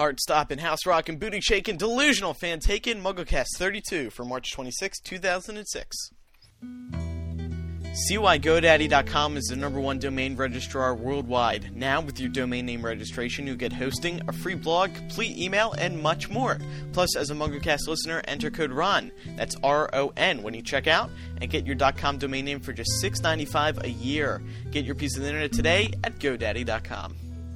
Heart-stopping, house-rocking, booty-shaking, delusional, fan-taking, MuggleCast 32 for March 26, 2006. CYGoDaddy.com is the #1 domain registrar worldwide. Now, with your domain name registration, you'll get hosting, a free blog, complete email, and much more. Plus, as a MuggleCast listener, enter code RON, that's R-O-N, when you check out, and get your .com domain name for just $6.95 a year. Get your piece of the internet today at GoDaddy.com.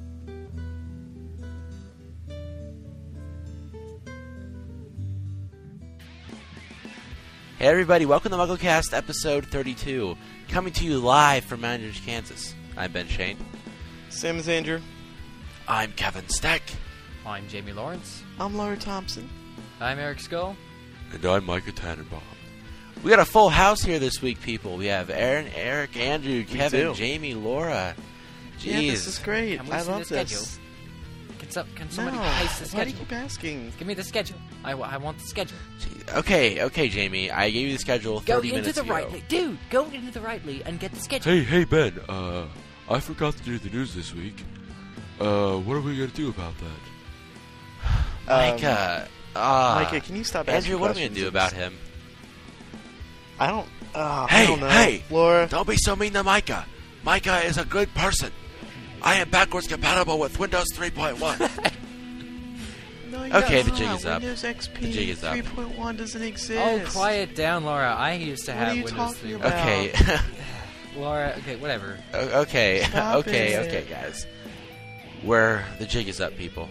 Hey everybody, welcome to MuggleCast episode 32, coming to you live from Andrews, Kansas. I'm Ben Shane. Same as Andrew. I'm Kevin Steck. I'm Jamie Lawrence. I'm Laura Thompson. I'm Eric Skull. And I'm Micah Tannenbaum. We got a full house here this week, people. We have Aaron, Eric, Andrew, Kevin, Jamie, Laura. Jeez. Yeah, this is great. I love this. Can somebody place the schedule? Why do you keep asking? Give me the schedule. I want the schedule. Okay, Jamie. I gave you the schedule 30 minutes ago. Go into the Rightly. Dude, go into the Rightly and get the schedule. Hey, Ben. I forgot to do the news this week. What are we going to do about that? Micah, can you stop asking Andrew, what are we questions? going to do about him? I don't know. Hey, Laura. Don't be so mean to Micah. Micah is a good person. I am backwards compatible with Windows 3.1. No, Okay, the jig is up. Windows XP The jig is up. 3.1 doesn't exist. Oh, quiet down, Laura. I used to What have are you Windows talking 3. about? Okay. Laura, okay, whatever. Okay, Stop okay, it. guys. The jig is up, people.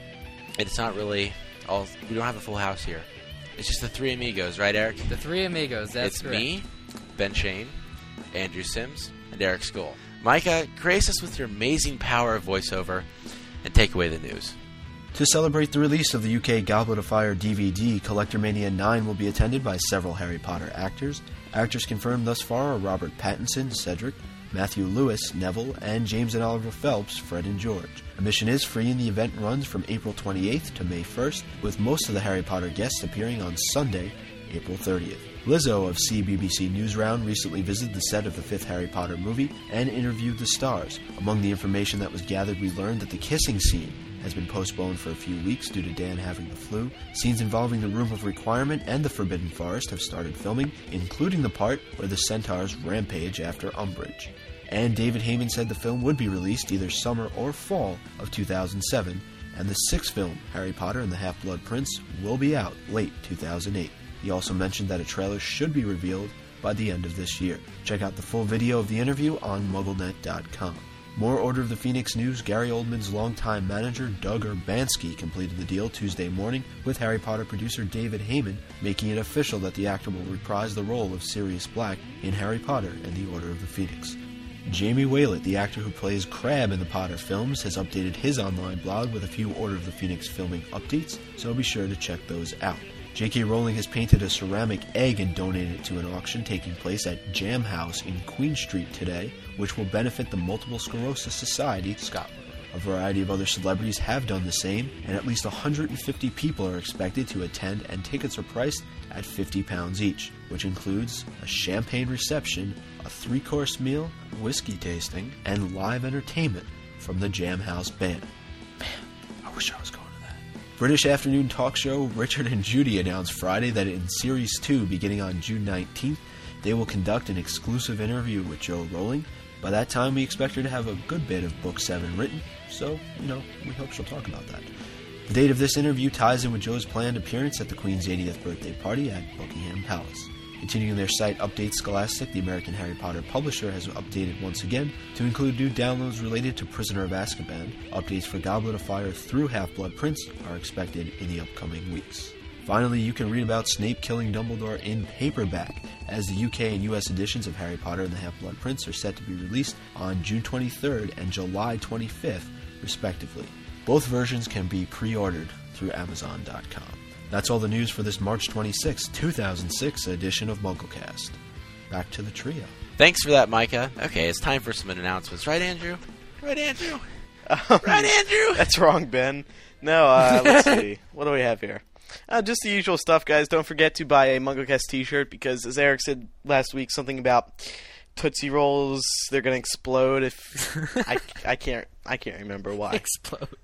It's not really all. We don't have a full house here. It's just the three amigos, right, Eric? The three amigos, that's it's correct. me, Ben Shane, Andrew Sims, and Eric Skull. Micah, grace us with your amazing power of voiceover and take away the news. To celebrate the release of the UK Goblet of Fire DVD, Collector Mania 9 will be attended by several Harry Potter actors. Actors confirmed thus far are Robert Pattinson, Cedric, Matthew Lewis, Neville, and James and Oliver Phelps, Fred and George. Admission is free and the event runs from April 28th to May 1st, with most of the Harry Potter guests appearing on Sunday, April 30th. Lizzo of CBBC Newsround recently visited the set of the fifth Harry Potter movie and interviewed the stars. Among the information that was gathered, we learned that the kissing scene has been postponed for a few weeks due to Dan having the flu. Scenes involving the Room of Requirement and the Forbidden Forest have started filming, including the part where the centaurs rampage after Umbridge. And David Heyman said the film would be released either summer or fall of 2007, and the sixth film, Harry Potter and the Half-Blood Prince, will be out late 2008. He also mentioned that a trailer should be revealed by the end of this year. Check out the full video of the interview on MuggleNet.com. More Order of the Phoenix news. Gary Oldman's longtime manager, Doug Urbanski, completed the deal Tuesday morning with Harry Potter producer David Heyman, making it official that the actor will reprise the role of Sirius Black in Harry Potter and the Order of the Phoenix. Jamie Whalett, the actor who plays Crabbe in the Potter films, has updated his online blog with a few Order of the Phoenix filming updates, so be sure to check those out. J.K. Rowling has painted a ceramic egg and donated it to an auction taking place at Jam House in Queen Street today, which will benefit the Multiple Sclerosis Society, Scotland. A variety of other celebrities have done the same, and at least 150 people are expected to attend, and tickets are priced at £50 each, which includes a champagne reception, a 3-course meal, whiskey tasting, and live entertainment from the Jam House Band. Man, I wish I was going to that. British afternoon talk show Richard and Judy announced Friday that in Series 2, beginning on June 19th, they will conduct an exclusive interview with Jo Rowling. By that time, we expect her to have a good bit of Book 7 written, so, we hope she'll talk about that. The date of this interview ties in with Jo's planned appearance at the Queen's 80th birthday party at Buckingham Palace. Continuing their site update, Scholastic, the American Harry Potter publisher, has updated once again to include new downloads related to Prisoner of Azkaban. Updates for Goblet of Fire through Half-Blood Prince are expected in the upcoming weeks. Finally, you can read about Snape killing Dumbledore in paperback, as the UK and US editions of Harry Potter and the Half-Blood Prince are set to be released on June 23rd and July 25th, respectively. Both versions can be pre-ordered through Amazon.com. That's all the news for this March 26, 2006 edition of MuggleCast. Back to the trio. Thanks for that, Micah. Okay, it's time for some announcements. Right, Andrew? Right, Andrew? Right, Andrew? That's wrong, Ben. No, let's see. What do we have here? Just the usual stuff, guys. Don't forget to buy a MuggleCast t-shirt because, as Eric said last week, something about Tootsie Rolls, they're going to explode if... I can't remember why. Explode.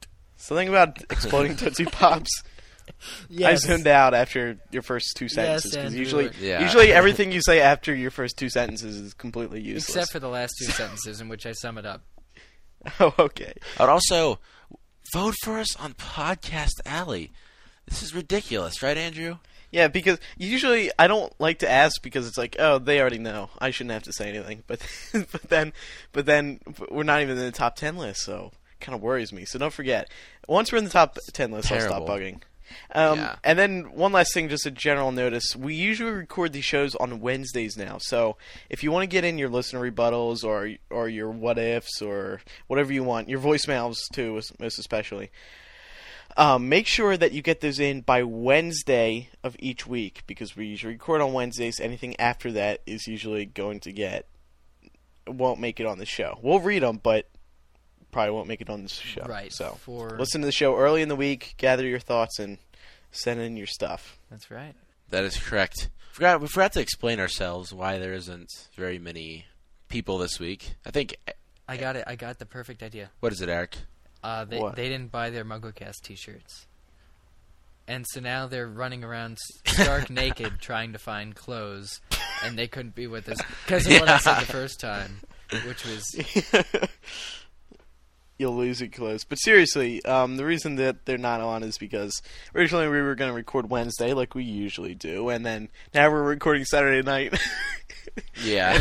Something about exploding Tootsie Pops. I zoned out after your first two sentences because Andrew. usually everything you say after your first two sentences is completely useless. Except for the last two sentences in which I sum it up. Oh, okay. I would also vote for us on Podcast Alley. This is ridiculous, right, Andrew? Yeah, because usually I don't like to ask because it's like, oh, they already know. I shouldn't have to say anything. But then we're not even in the top 10 list, so it kind of worries me. So don't forget, once we're in the top 10 list, Terrible. I'll stop bugging. Yeah. And then one last thing, just a general notice. We usually record these shows on Wednesdays now. So if you want to get in your listener rebuttals or your what ifs or whatever you want, your voicemails too, most especially, make sure that you get those in by Wednesday of each week because we usually record on Wednesdays. Anything after that is usually won't make it on the show. We'll read them, but probably won't make it on this show. Right. So For listen to the show early in the week, gather your thoughts, and send in your stuff. That's right. That is correct. We forgot to explain ourselves why there isn't very many people this week. I think. I got it. I got the perfect idea. What is it, Eric? They What? didn't buy their MuggleCast T-shirts, and so now they're running around stark naked trying to find clothes, and they couldn't be with us because of what I said the first time, which was You'll lose your clothes. But seriously, the reason that they're not on is because originally we were going to record Wednesday like we usually do, and then now we're recording Saturday night. Yeah.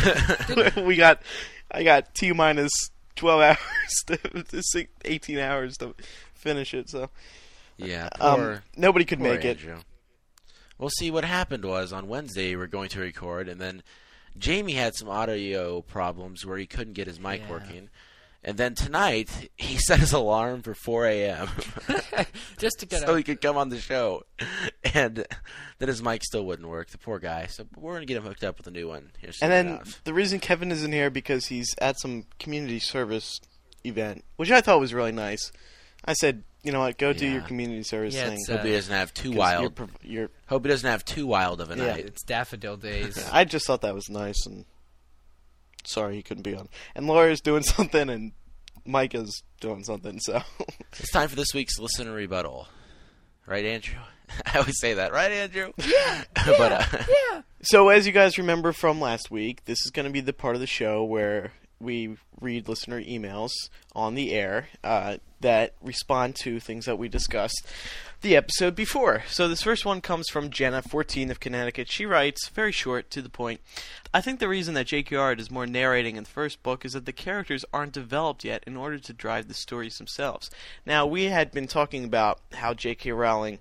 I got T-minus 12 hours to 18 hours to finish it, so Yeah. nobody could Poor make it. Andrew. Well, see, what happened was on Wednesday we were going to record, and then Jamie had some audio problems where he couldn't get his mic Yeah. working. And then tonight, he set his alarm for 4 a.m. just to get so out. he could come on the show. And then his mic still wouldn't work, the poor guy. So we're going to get him hooked up with a new one here soon. And then the reason Kevin isn't here because he's at some community service event, which I thought was really nice. I said, you know what, go do Yeah. your community service Yeah, thing. it's, Hope he doesn't have too 'Cause wild. you're Hope he doesn't have too wild of a Yeah. night. It's Daffodil Days. I just thought that was nice, and sorry he couldn't be on. And Laura's doing something, and Micah's doing something, so... It's time for this week's listener rebuttal. Right, Andrew? I always say that. Right, Andrew? Yeah. But, So as you guys remember from last week, this is going to be the part of the show where we read listener emails on the air that respond to things that we discussed the episode before. So this first one comes from Jenna, 14 of Connecticut. She writes, very short, to the point, I think the reason that J.K. Rowling is more narrating in the first book is that the characters aren't developed yet in order to drive the stories themselves. Now, we had been talking about how J.K. Rowling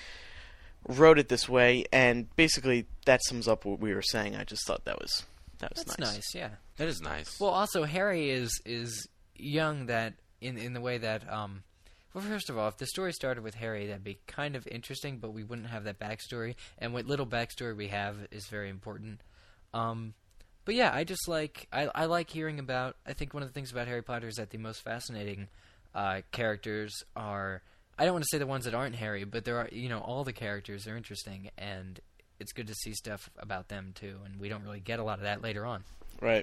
wrote it this way, and basically that sums up what we were saying. I just thought that was That's nice. Yeah. that is nice. Well, also Harry is young that in the way that well, first of all, if the story started with Harry, that'd be kind of interesting, but we wouldn't have that backstory, and what little backstory we have is very important. But yeah, I just like I like hearing about. I think one of the things about Harry Potter is that the most fascinating characters are. I don't want to say the ones that aren't Harry, but there are. All the characters are interesting, and it's good to see stuff about them too. And we don't really get a lot of that later on. Right.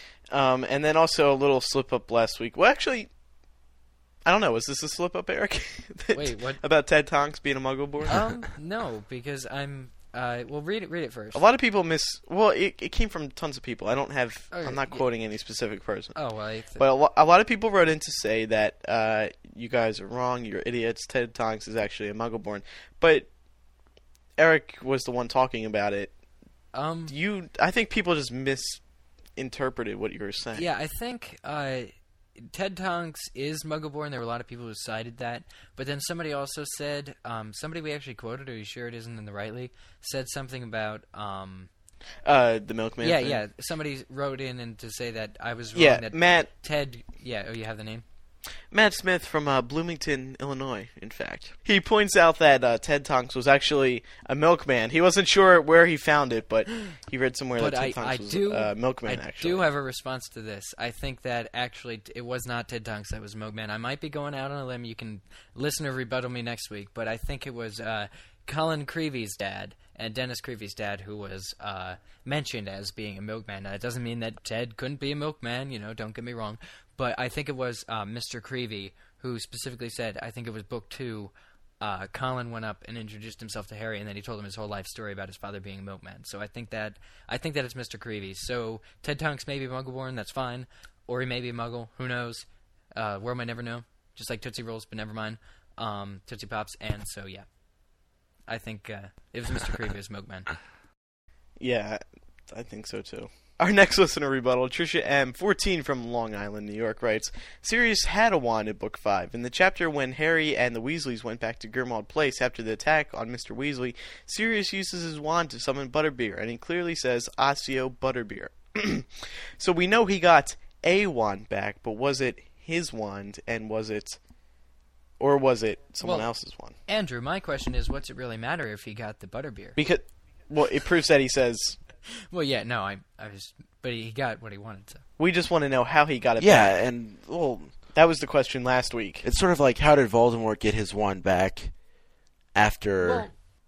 And then also a little slip up last week. Well, actually, I don't know. Was this a slip up, Eric? Wait, what? About Ted Tonks being a Muggle born? No, because I'm. Well, read it first. A lot of people Well, it came from tons of people. I don't have. Okay, I'm not yeah. quoting any specific person. Oh, well, But a lot of people wrote in to say that you guys are wrong. You're idiots. Ted Tonks is actually a Muggle born. But Eric was the one talking about it. I think people just misinterpreted what you were saying. Yeah, I think Ted Tonks is Muggle-born. There were a lot of people who cited that. But then somebody also said, somebody we actually quoted, are you sure it isn't in the Rightly, said something about... the Milkman yeah, thing. yeah. Somebody wrote in and to say that I was wrong. Yeah, that Matt Ted... Yeah, oh, you have the name? Matt Smith from Bloomington, Illinois, in fact. He points out that Ted Tonks was actually a milkman. He wasn't sure where he found it, but he read somewhere that Ted Tonks was a milkman, actually. I do have a response to this. I think that actually it was not Ted Tonks that was Milkman. I might be going out on a limb. You can listen or rebuttal me next week, but I think it was Colin Creevy's dad and Dennis Creevy's dad who was mentioned as being a milkman. Now, it doesn't mean that Ted couldn't be a milkman, don't get me wrong. but I think it was Mr. Creevy who specifically said, I think it was book 2, Colin went up and introduced himself to Harry, and then he told him his whole life story about his father being a milkman. So I think that it's Mr. Creevy. So Ted Tonks may be Muggle-born, that's fine. Or he may be a Muggle, who knows? World might never know. Just like Tootsie Rolls, but never mind. Tootsie Pops, and so yeah. I think it was Mr. Creevy as Milkman. Yeah, I think so too. Our next listener rebuttal, Trisha M, 14 from Long Island, New York, writes, Sirius had a wand in Book 5. In the chapter when Harry and the Weasleys went back to Grimmauld Place after the attack on Mr. Weasley, Sirius uses his wand to summon Butterbeer, and he clearly says, Accio Butterbeer. So we know he got a wand back, but was it his wand, and was it someone else's wand? Andrew, my question is, what's it really matter if he got the Butterbeer? Because, well, it proves that he says... Well, yeah, no, but he got what he wanted to. We just want to know how he got it back. Yeah, and, well... That was the question last week. It's sort of like, how did Voldemort get his wand back after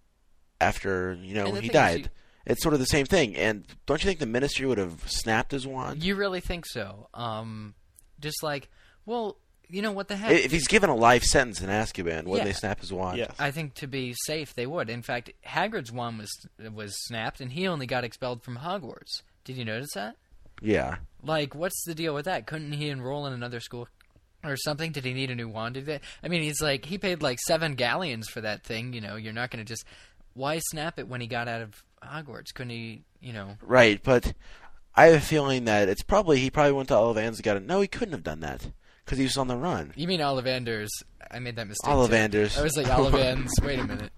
he died? It's sort of the same thing, and don't you think the Ministry would have snapped his wand? You really think so? Just like, well... You know, what the heck? If he's given a life sentence in Azkaban, wouldn't they snap his wand? Yes. I think to be safe, they would. In fact, Hagrid's wand was snapped, and he only got expelled from Hogwarts. Did you notice that? Yeah. Like, what's the deal with that? Couldn't he enroll in another school or something? Did he need a new wand? I mean, he paid like 7 galleons for that thing. You know, you're not going to just... Why snap it when he got out of Hogwarts? Couldn't he, Right, but I have a feeling that he probably went to Ollivanders and got it. No, he couldn't have done that. Because he was on the run. You mean Ollivanders? I made that mistake. Ollivanders. I was like, Ollivanders. Wait a minute.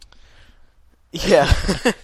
Yeah.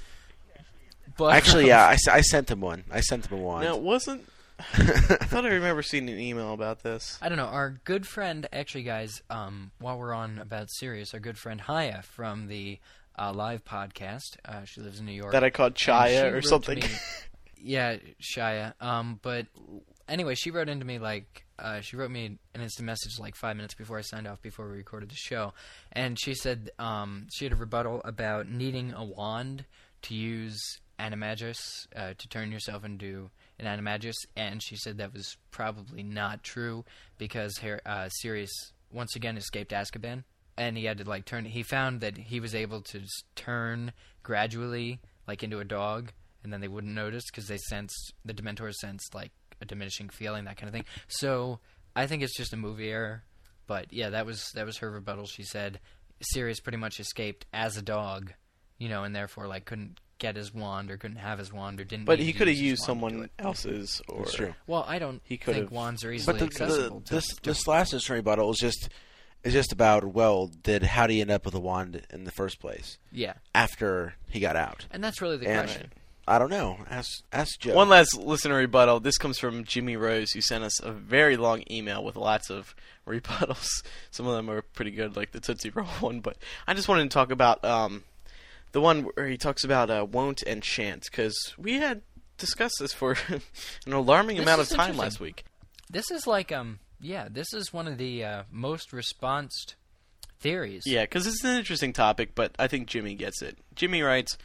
But, actually, yeah, I sent him one. I sent him a wand. No, it wasn't... I thought I remember seeing an email about this. I don't know. Our good friend, actually, guys, while we're on about Sirius, our good friend Haya from the live podcast, she lives in New York. That I called Chaya or something. Yeah, Shia. But anyway, she wrote into me she wrote me an instant message like 5 minutes before I signed off before we recorded the show, and she said she had a rebuttal about needing a wand to use Animagus to turn yourself into an Animagus, and she said that was probably not true because Sirius once again escaped Azkaban, and he had to turn. He found that he was able to just turn gradually into a dog, and then they wouldn't notice because the Dementors sensed a diminishing feeling, that kind of thing. So I think it's just a movie error. But yeah, that was her rebuttal. She said Sirius pretty much escaped as a dog, and therefore couldn't get his wand or couldn't have his wand or didn't. But he could have used someone else's. Or that's true. Well, I don't think wands are easily accessible. This last rebuttal is just about how did he end up with a wand in the first place? Yeah. After he got out. And that's really the question. I don't know. Ask Joe. One last listener rebuttal. This comes from Jimmy Rose, who sent us a very long email with lots of rebuttals. Some of them are pretty good, like the Tootsie Roll one. But I just wanted to talk about the one where he talks about won't and shan't, because we had discussed this for an alarming amount of time last week. This is this is one of the most responsed theories. Yeah, because it's an interesting topic, but I think Jimmy gets it. Jimmy writes,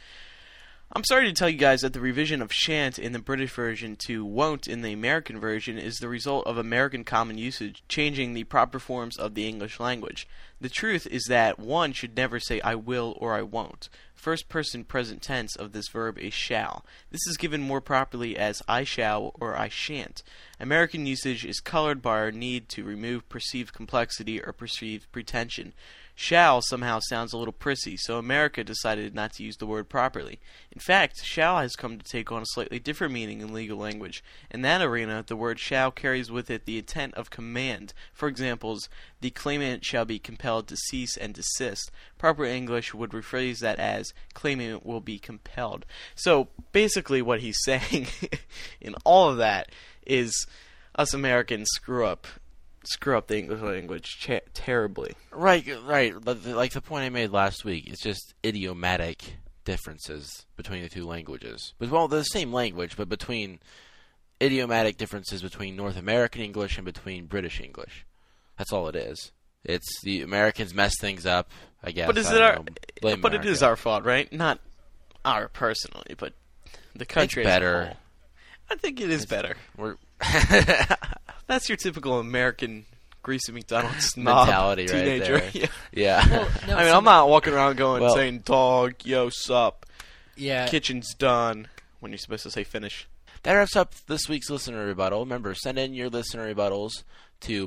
I'm sorry to tell you guys that the revision of shan't in the British version to won't in the American version is the result of American common usage changing the proper forms of the English language. The truth is that one should never say I will or I won't. First person present tense of this verb is shall. This is given more properly as I shall or I shan't. American usage is colored by our need to remove perceived complexity or perceived pretension. Shall somehow sounds a little prissy, so America decided not to use the word properly. In fact, shall has come to take on a slightly different meaning in legal language. In that arena, the word shall carries with it the intent of command. For examples, the claimant shall be compelled to cease and desist. Proper English would rephrase that as claimant will be compelled. So basically what he's saying in all of that is us Americans screw up the English language terribly. Right. Like the point I made last week, it's just idiomatic differences between the two languages. But, well, they're the same language, but between idiomatic differences between North American English and between British English. That's all it is. It's the Americans mess things up, I guess. But it is our fault, right? Not our personally, but the country it's as better. a whole. I think it is better. We're That's your typical American Greasy McDonald snob mentality right teenager. there. Yeah. Yeah. Well, no, I mean, I'm not walking around Well- saying dog, yo, sup, Yeah. kitchen's done, when you're supposed to say finish. That wraps up this week's listener rebuttal. Remember, send in your listener rebuttals to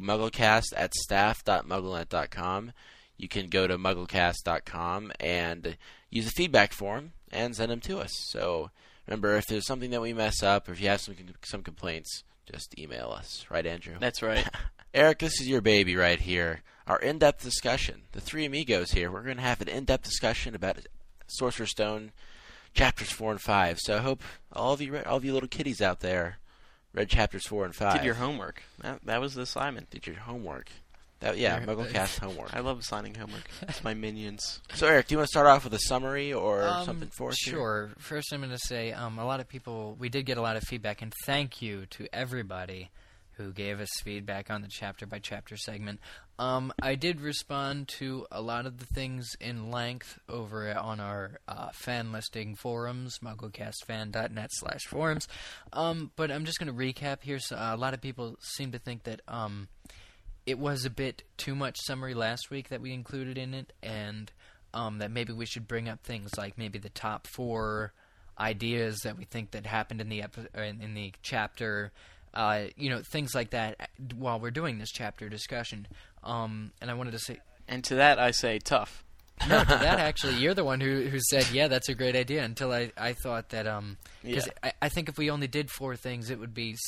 mugglecast@staff.mugglenet.com. You can go to mugglecast.com and use the feedback form and send them to us. So remember, if there's something that we mess up, or if you have some complaints, just email us. Right, Andrew? That's right. Eric, this is your baby right here. Our in-depth discussion. The three amigos here. We're going to have an in-depth discussion about Sorcerer's Stone chapters 4 and 5. So I hope all of you little kiddies out there read chapters 4 and 5. Did your homework. That was the assignment. Did your homework. MuggleCast homework. I love assigning homework. It's my minions. So Eric, do you want to start off with a summary or something for us? Sure. First, I'm going to say a lot of people. We did get a lot of feedback, and thank you to everybody who gave us feedback on the chapter by chapter segment. I did respond to a lot of the things in length over on our fan listing forums, mugglecastfan.net/forums. But I'm just going to recap here. So, a lot of people seem to think that it was a bit too much summary last week that we included in it, and that maybe we should bring up things like maybe the top 4 ideas that we think that happened in the in the chapter. Things like that while we're doing this chapter discussion. And I wanted to say... And to that I say tough. No, to that actually, you're the one who said, yeah, that's a great idea, until I thought that... Because I think if we only did 4 things, it would be,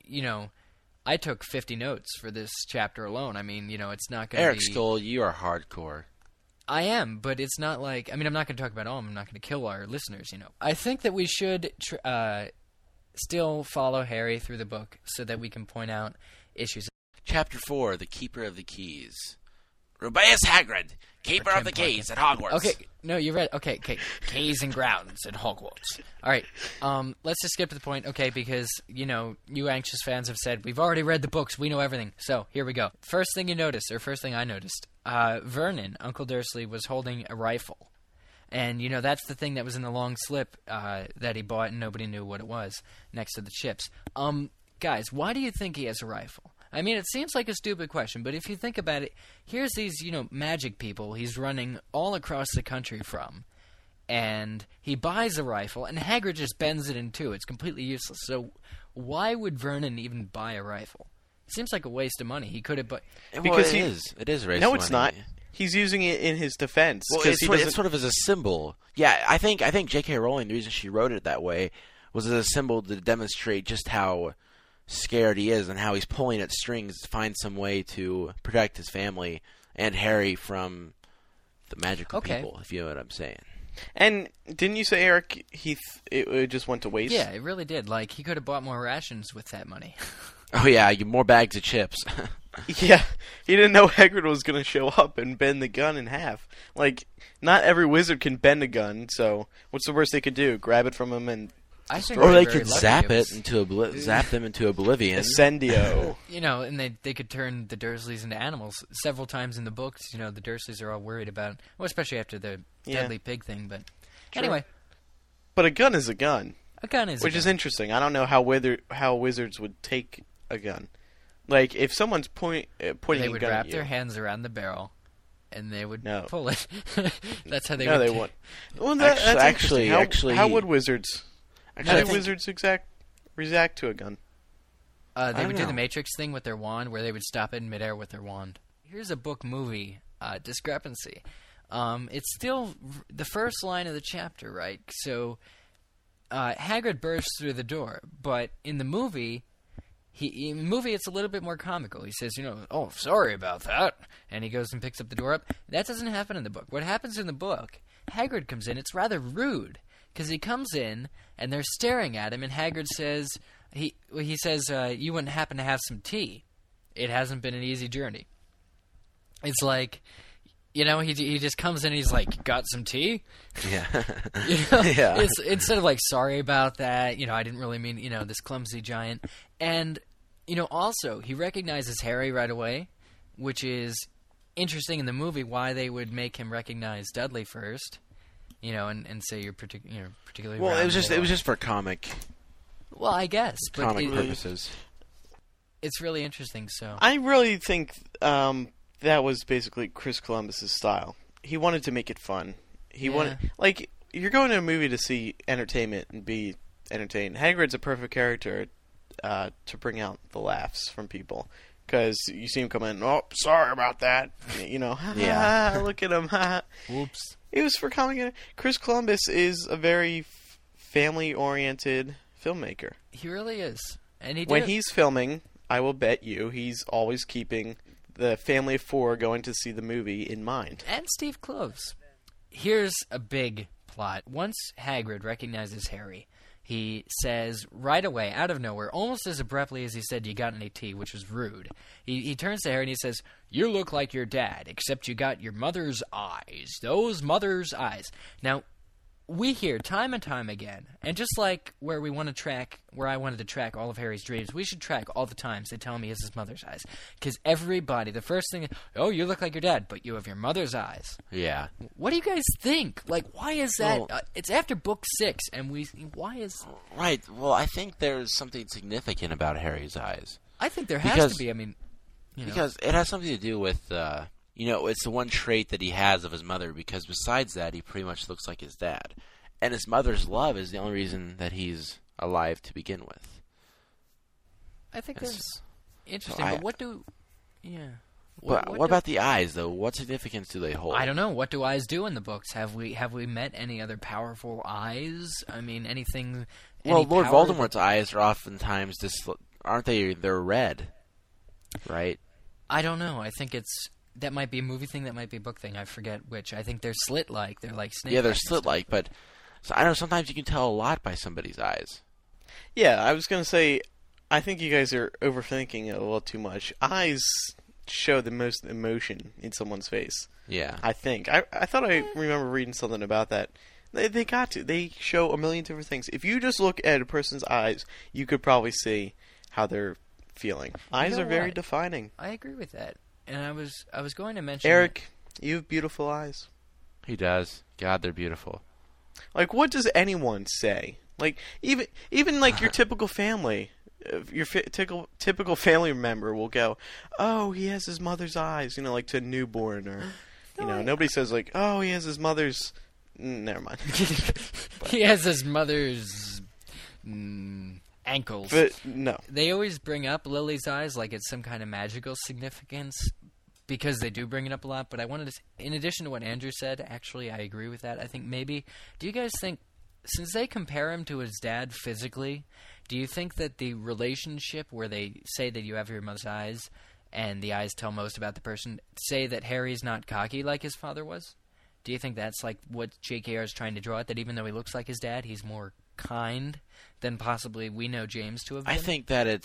I took 50 notes for this chapter alone. I mean, it's not going to be... Eric Stoll, you are hardcore. I am, but it's not like... I mean, I'm not going to talk about all of them. I'm not going to kill our listeners, I think that we should... still follow Harry through the book so that we can point out issues. Chapter 4, The Keeper of the Keys. Rubeus Hagrid, Keeper of the Keys at Hogwarts. Okay, no, you're right. Okay, keys and grounds at Hogwarts. All right, let's just skip to the point, okay, because, you anxious fans have said, we've already read the books, we know everything. So, here we go. First thing I noticed, Vernon, Uncle Dursley, was holding a rifle. And, that's the thing that was in the long slip that he bought and nobody knew what it was next to the chips. Guys, why do you think he has a rifle? I mean, it seems like a stupid question, but if you think about it, here's these, magic people he's running all across the country from. And he buys a rifle, and Hagrid just bends it in two. It's completely useless. So why would Vernon even buy a rifle? It seems like a waste of money. He could have bought... Because it is. It is a waste No, of it's money. not. He's using it in his defense. Well, it's sort of as a symbol. Yeah, I think J.K. Rowling, the reason she wrote it that way was as a symbol to demonstrate just how scared he is and how he's pulling at strings to find some way to protect his family and Harry from the magical people, if you know what I'm saying. And didn't you say, Eric, it just went to waste? Yeah, it really did. Like, he could have bought more rations with that money. Oh, yeah, more bags of chips. Yeah, he didn't know Hagrid was going to show up and bend the gun in half. Like, not every wizard can bend a gun, so what's the worst they could do? Grab it from him and or they could zap them into oblivion. Ascendio. And they could turn the Dursleys into animals. Several times in the books, the Dursleys are all worried about, well, especially after the deadly pig thing, but anyway. But a gun is a gun. A gun is Which is interesting. I don't know how wizards would take a gun. Like, if someone's pointing a gun at you... They would wrap their hands around the barrel, and they would pull it. That's how they would... No, they wouldn't. Well, that's actually, how would wizards... Actually, how do wizards react to a gun? They would do the Matrix thing with their wand, where they would stop it in midair with their wand. Here's a book-movie discrepancy. It's still the first line of the chapter, right? So, Hagrid bursts through the door, but in the movie... In the movie, it's a little bit more comical. He says, oh, sorry about that. And he goes and picks up the door up. That doesn't happen in the book. What happens in the book, Hagrid comes in. It's rather rude, because he comes in, and they're staring at him, and Hagrid says, he says, you wouldn't happen to have some tea. It hasn't been an easy journey. It's like... he just comes in and he's like, got some tea? Yeah. Yeah. It's instead of like, sorry about that, I didn't really mean, this clumsy giant. And, also, he recognizes Harry right away, which is interesting in the movie why they would make him recognize Dudley first, and say you're particularly... Well, it was just for comic Well, I guess, but comic purposes. it's really interesting. So I really think that was basically Chris Columbus's style. He wanted to make it fun. He wanted, like, you're going to a movie to see entertainment and be entertained. Hagrid's a perfect character to bring out the laughs from people. Because you see him come in, oh, sorry about that. You know, Yeah. look at him. whoops. It was for comic. Chris Columbus is a very family-oriented filmmaker. He really is, and he did When it- he's filming, I will bet you he's always keeping the family of four going to see the movie in mind. and Steve Kloves. Here's a big plot. Once Hagrid recognizes Harry, he says right away, out of nowhere, almost as abruptly as he said, "You got any tea?" which was rude. He turns to Harry and he says, "You look like your dad, except you got your mother's eyes. Those mother's eyes." Now, we hear time and time again, and just like where I wanted to track all of Harry's dreams, we should track all the times they tell him he has his mother's eyes. Because everybody, the first thing, "Oh, you look like your dad, but you have your mother's eyes." Yeah. What do you guys think? Like, why is that? Well- It's after book 6, and why is... Right. Well, I think there's something significant about Harry's eyes. I think there has Because- to be, I mean... You know. Because it has something to do with, it's the one trait that he has of his mother, because besides that, he pretty much looks like his dad. And his mother's love is the only reason that he's alive to begin with. I think It's- that's interesting, so but what do... Yeah. What do- about the eyes, though? What significance do they hold? I don't know. What do eyes do in the books? Have we met any other powerful eyes? I mean, anything... Well, any Lord power Voldemort's eyes are oftentimes aren't they? They're red, right? I don't know. I think that might be a movie thing, that might be a book thing. I forget which. I think they're slit-like. They're like snake. Yeah, they're slit-like, but so I know sometimes you can tell a lot by somebody's eyes. Yeah, I was going to say, I think you guys are overthinking it a little too much. Eyes show the most emotion in someone's face. Yeah. I think. I thought I remember reading something about that. They got to. They show a million different things. If you just look at a person's eyes, you could probably see how they're feeling. Eyes know are very what? defining. I agree with that. And I was going to mention... Eric, you have beautiful eyes. He does. God, they're beautiful. Like, what does anyone say? Like, even like your typical family, your typical family member will go, "Oh, he has his mother's eyes," like to a newborn, or nobody says like, "Oh, he has his mother's." Never mind. He has his mother's ankles. But no, They always bring up Lily's eyes like it's some kind of magical significance, because they do bring it up a lot. But I wanted to, in addition to what Andrew said, actually I agree with that. I think maybe, do you guys think, since they compare him to his dad physically, do you think that the relationship where they say that you have your mother's eyes and the eyes tell most about the person, say that Harry's not cocky like his father was? Do you think that's like what JKR is trying to draw at, that even though he looks like his dad, he's more kind than possibly we know James to have been? I think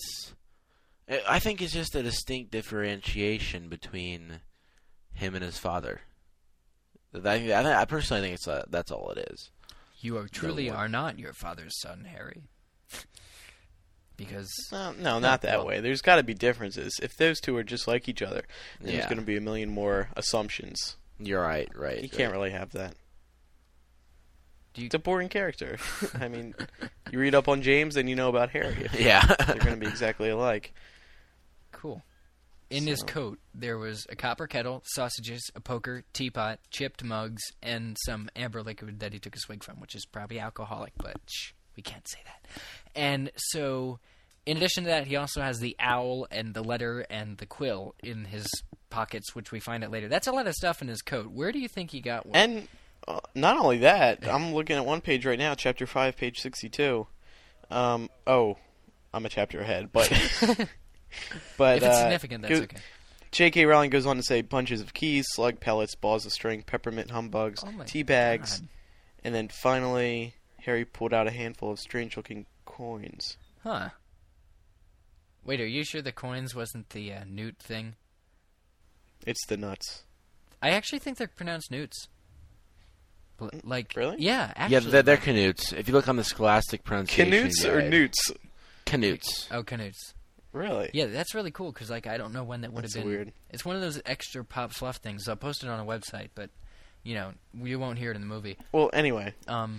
it's just a distinct differentiation between him and his father. I personally think that's all it is. You truly one. are not your father's son, Harry. Because no, not that way. There's got to be differences. If those two are just like each other, then there's Yeah. going to be a million more assumptions. You're right. You can't really have that. It's a boring character. I mean, you read up on James, and you know about Harry. Yeah. They're going to be exactly alike. cool. In his coat, there was a copper kettle, sausages, a poker, teapot, chipped mugs, and some amber liquid that he took a swig from, which is probably alcoholic, but we can't say that. And so, in addition to that, he also has the owl and the letter and the quill in his pockets, which we find out later. That's a lot of stuff in his coat. Where do you think he got one? And not only that, I'm looking at one page right now, chapter 5, page 62. I'm a chapter ahead, but... But if it's significant, that's okay. J.K. Rowling goes on to say bunches of keys, slug pellets, balls of string, peppermint humbugs, Oh my tea bags, God. and then finally Harry pulled out a handful of strange-looking coins. Huh. Wait, are you sure the coins wasn't the newt thing? It's the nuts. I actually think they're pronounced newts. Like, Really? Yeah, actually. Yeah, they're Canutes. If you look on the Scholastic pronunciation Canutes or guide- newts? Canutes. Oh, canutes. Really? Yeah, that's really cool because I don't know when that would have That's been. weird. It's one of those extra pop fluff things. I'll post it on a website, but we won't hear it in the movie. Well, anyway,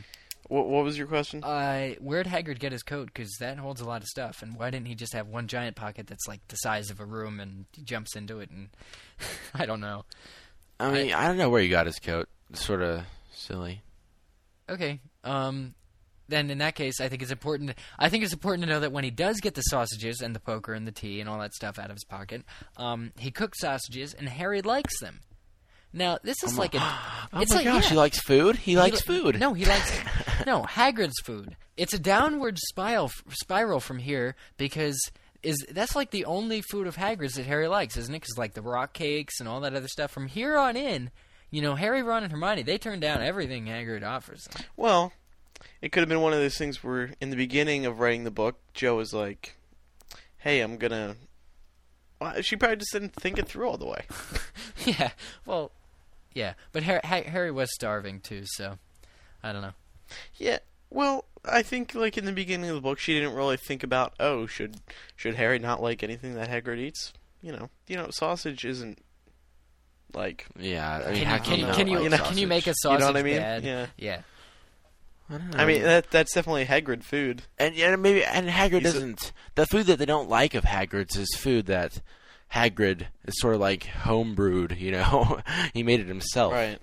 What was your question? Where'd Hagrid get his coat? Because that holds a lot of stuff. And why didn't he just have one giant pocket that's like the size of a room and he jumps into it? And I don't know. I mean, I don't know where he got his coat. It's sort of silly. Okay. Then in that case, I think it's important. I think it's important to know that when he does get the sausages and the poker and the tea and all that stuff out of his pocket, he cooks sausages and Harry likes them. Now this is like a. Oh it's my like, gosh, yeah. he likes food? He likes food. No, he likes Hagrid's food. It's a downward spiral from here because that's like the only food of Hagrid's that Harry likes, isn't it? Because like the rock cakes and all that other stuff. From here on in, Harry, Ron, and Hermione, they turn down everything Hagrid offers them. Well, it could have been one of those things where in the beginning of writing the book, Joe was like, "Hey, I'm gonna." Well, she probably just didn't think it through all the way. Yeah. Well. Yeah, but Harry was starving too, so I don't know. Yeah, well, I think like in the beginning of the book, she didn't really think about, should Harry not like anything that Hagrid eats? Sausage isn't like. Yeah, I mean, can you make a sausage You know what I mean? bad? Yeah. I don't know. I mean, that's definitely Hagrid food. And Hagrid doesn't. The food that they don't like of Hagrid's is food that Hagrid is sort of like homebrewed, He made it himself. Right.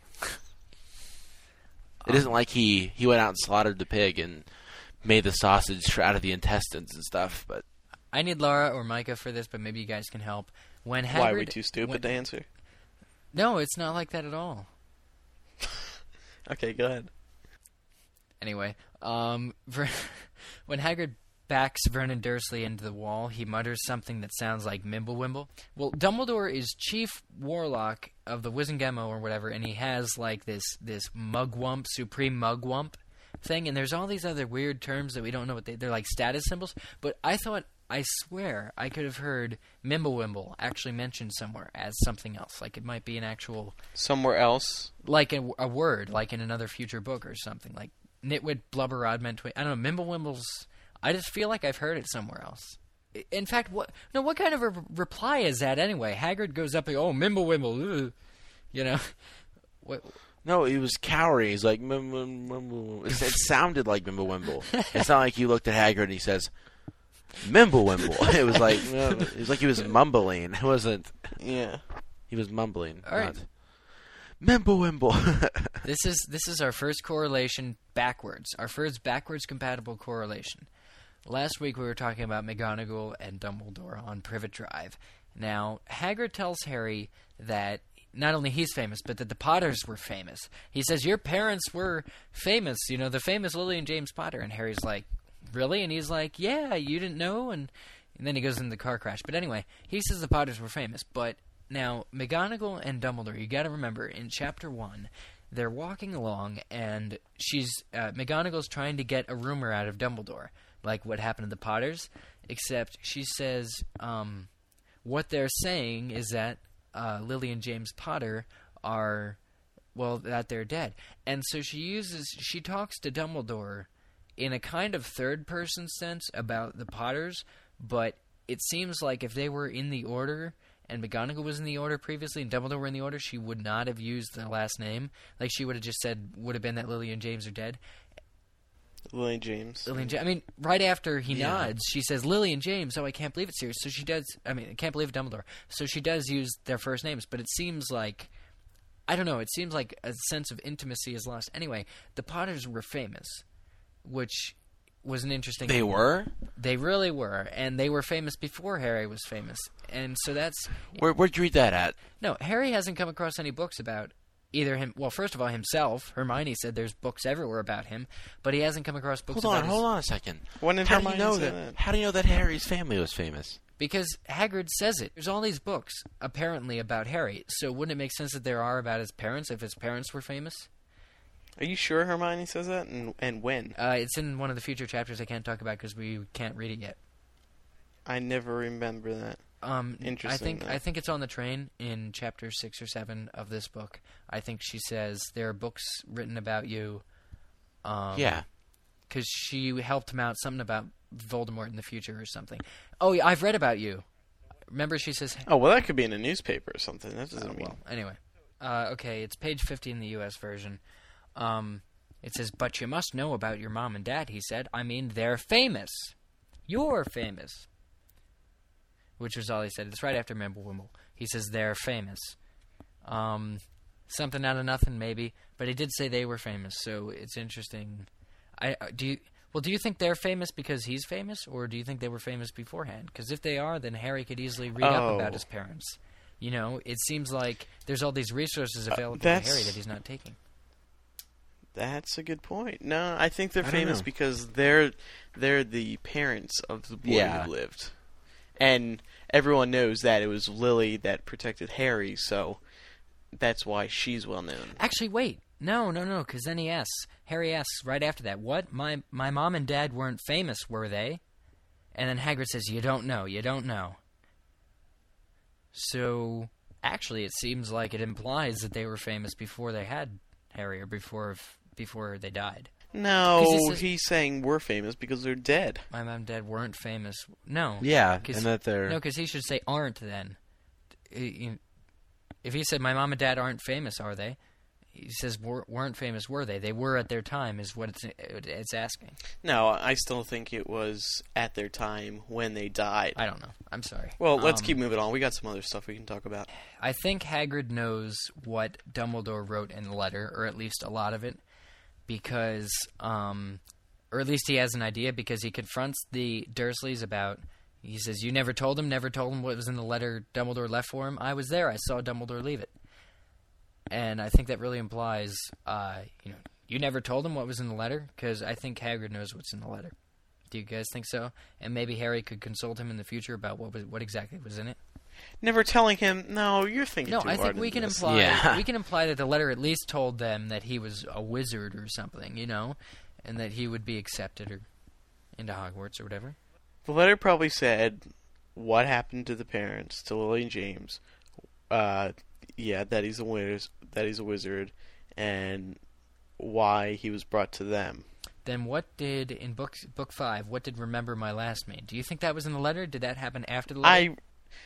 It isn't like he went out and slaughtered the pig and made the sausage out of the intestines and stuff. But I need Laura or Micah for this, but maybe you guys can help. When Hagrid, why are we too stupid to answer? No, it's not like that at all. Okay, go ahead. Anyway, when Hagrid backs Vernon Dursley into the wall, he mutters something that sounds like Mimblewimble. Well, Dumbledore is chief warlock of the Wizengamot or whatever, and he has like this mugwump, supreme mugwump thing, and there's all these other weird terms that we don't know what they're like status symbols, but I swear I could have heard Mimblewimble actually mentioned somewhere as something else, like it might be an actual... Somewhere else? Like a word, like in another future book or something, like Nitwit, Blubber, Oddment, I don't know, Mimblewimble's... I just feel like I've heard it somewhere else. In fact, what kind of a reply is that anyway? Hagrid goes up and, Mimblewimble, What? no, he was cowering. He's like, Mimblewimble. It sounded like Mimblewimble. It's not like you looked at Hagrid and he says, Mimblewimble. It was like he was mumbling. It wasn't. Yeah. He was mumbling. All right. Mimblewimble. This is our first correlation backwards. Our first backwards compatible correlation. Last week we were talking about McGonagall and Dumbledore on Privet Drive. Now, Hagrid tells Harry that not only he's famous, but that the Potters were famous. He says, your parents were famous, the famous Lily and James Potter. And Harry's like, really? And he's like, yeah, you didn't know? And then he goes into the car crash. But anyway, he says the Potters were famous. But now, McGonagall and Dumbledore, you got to remember, in Chapter 1, they're walking along, and McGonagall's trying to get a rumor out of Dumbledore, like what happened to the Potters, except she says what they're saying is that Lily and James Potter are, that they're dead. And so she talks to Dumbledore in a kind of third-person sense about the Potters, but it seems like if they were in the Order... and McGonagall was in the Order previously, and Dumbledore were in the Order, she would not have used their last name. Like, she would have just said, would have been that Lily and James are dead. Lily and James. I mean, right after he nods, she says, Lily and James, I can't believe it's serious. So she does, I can't believe Dumbledore. So she does use their first names, but it seems like, I don't know, it seems like a sense of intimacy is lost. Anyway, the Potters were famous, which... was an interesting... They were? They really were, and they were famous before Harry was famous. And so that's... Where'd you read that at? No, Harry hasn't come across any books about either him... Well, first of all, himself. Hermione said there's books everywhere about him, but he hasn't come across books about Hold on a second. When did Hermione say that? How do you know that Harry's family was famous? Because Hagrid says it. There's all these books, apparently, about Harry. So wouldn't it make sense that there are about his parents if his parents were famous? Are you sure Hermione says that? And when? It's in one of the future chapters I can't talk about because we can't read it yet. I never remember that. Interesting. I think it's on the train in chapter 6 or 7 of this book. I think she says there are books written about you. Yeah. Because she helped him out, something about Voldemort in the future or something. Oh, yeah, I've read about you. Remember she says... Oh, well, that could be in a newspaper or something. That doesn't mean... Well, anyway. Okay, it's page 50 in the U.S. version. It says, "But you must know about your mom and dad," he said. "I mean, they're famous. You're famous." Which was all he said. It's right after Mimblewimble. He says, "They're famous." Something out of nothing, maybe. But he did say they were famous, so it's interesting. Do you think they're famous because he's famous, or do you think they were famous beforehand? Because if they are, then Harry could easily read up about his parents. You know, it seems like there's all these resources available to Harry that he's not taking. That's a good point. No, I think they're I don't famous know. because they're the parents of the boy Yeah. who lived. And everyone knows that it was Lily that protected Harry, so that's why she's well known. Actually, wait. No, because then Harry asks right after that, "What? My mom and dad weren't famous, were they?" And then Hagrid says, "You don't know. So, actually, it seems like it implies that they were famous before they had Harry, or before they died. No, 'Cause it says- he's saying we're famous because they're dead. My mom and dad weren't famous. No. Yeah, 'Cause- and that they're... No, because he should say aren't then. If he said, "My mom and dad aren't famous, are they?" He says, "Weren't famous, were they?" They were at their time, is what it's asking. No, I still think it was at their time when they died. I don't know. I'm sorry. Well, let's keep moving on. We got some other stuff we can talk about. I think Hagrid knows what Dumbledore wrote in the letter, or at least a lot of it, because, or at least he has an idea, because he confronts the Dursleys about. He says, "You never told him what was in the letter Dumbledore left for him. I was there. I saw Dumbledore leave it." And I think that really implies, you never told him what was in the letter, because I think Hagrid knows what's in the letter. Do you guys think so? And maybe Harry could consult him in the future about what exactly was in it. Never telling him, no, you're thinking No, too I hard think we into can this. imply Yeah. we can imply that the letter at least told them that he was a wizard or something, and that he would be accepted or into Hogwarts or whatever. The letter probably said what happened to the parents, to Lily and James. That he's a wizard, and why he was brought to them. Then what did in book 5? What did "Remember My Last" mean? Do you think that was in the letter? Did that happen after the letter?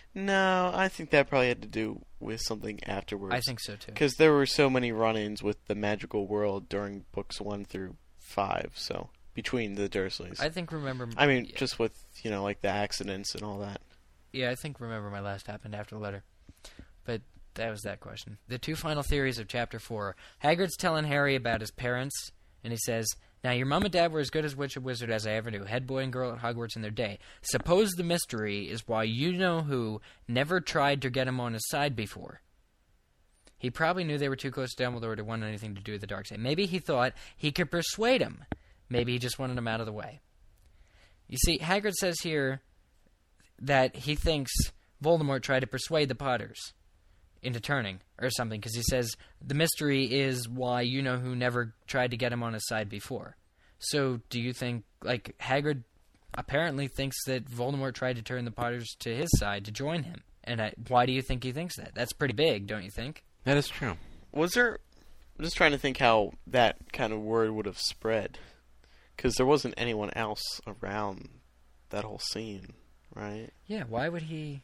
I think that probably had to do with something afterwards. I think so too. Because there were so many run-ins with the magical world during books 1 through 5, so between the Dursleys. I think remember. I mean, yeah. just with, like the accidents and all that. Yeah, I think "Remember My Last" happened after the letter. But that was that question. The two final theories of Chapter 4. Hagrid's telling Harry about his parents, and he says, "Now, your mom and dad were as good as witch or wizard as I ever knew, head boy and girl at Hogwarts in their day. Suppose the mystery is why you-know-who never tried to get him on his side before." He probably knew they were too close to Dumbledore to want anything to do with the dark side. Maybe he thought he could persuade him. Maybe he just wanted him out of the way. You see, Hagrid says here that he thinks Voldemort tried to persuade the Potters into turning or something, because he says the mystery is why you-know-who never tried to get him on his side before. So do you think, Hagrid apparently thinks that Voldemort tried to turn the Potters to his side to join him? And why do you think he thinks that? That's pretty big, don't you think? That is true. I'm just trying to think how that kind of word would have spread. Because there wasn't anyone else around that whole scene, right? Yeah, why would he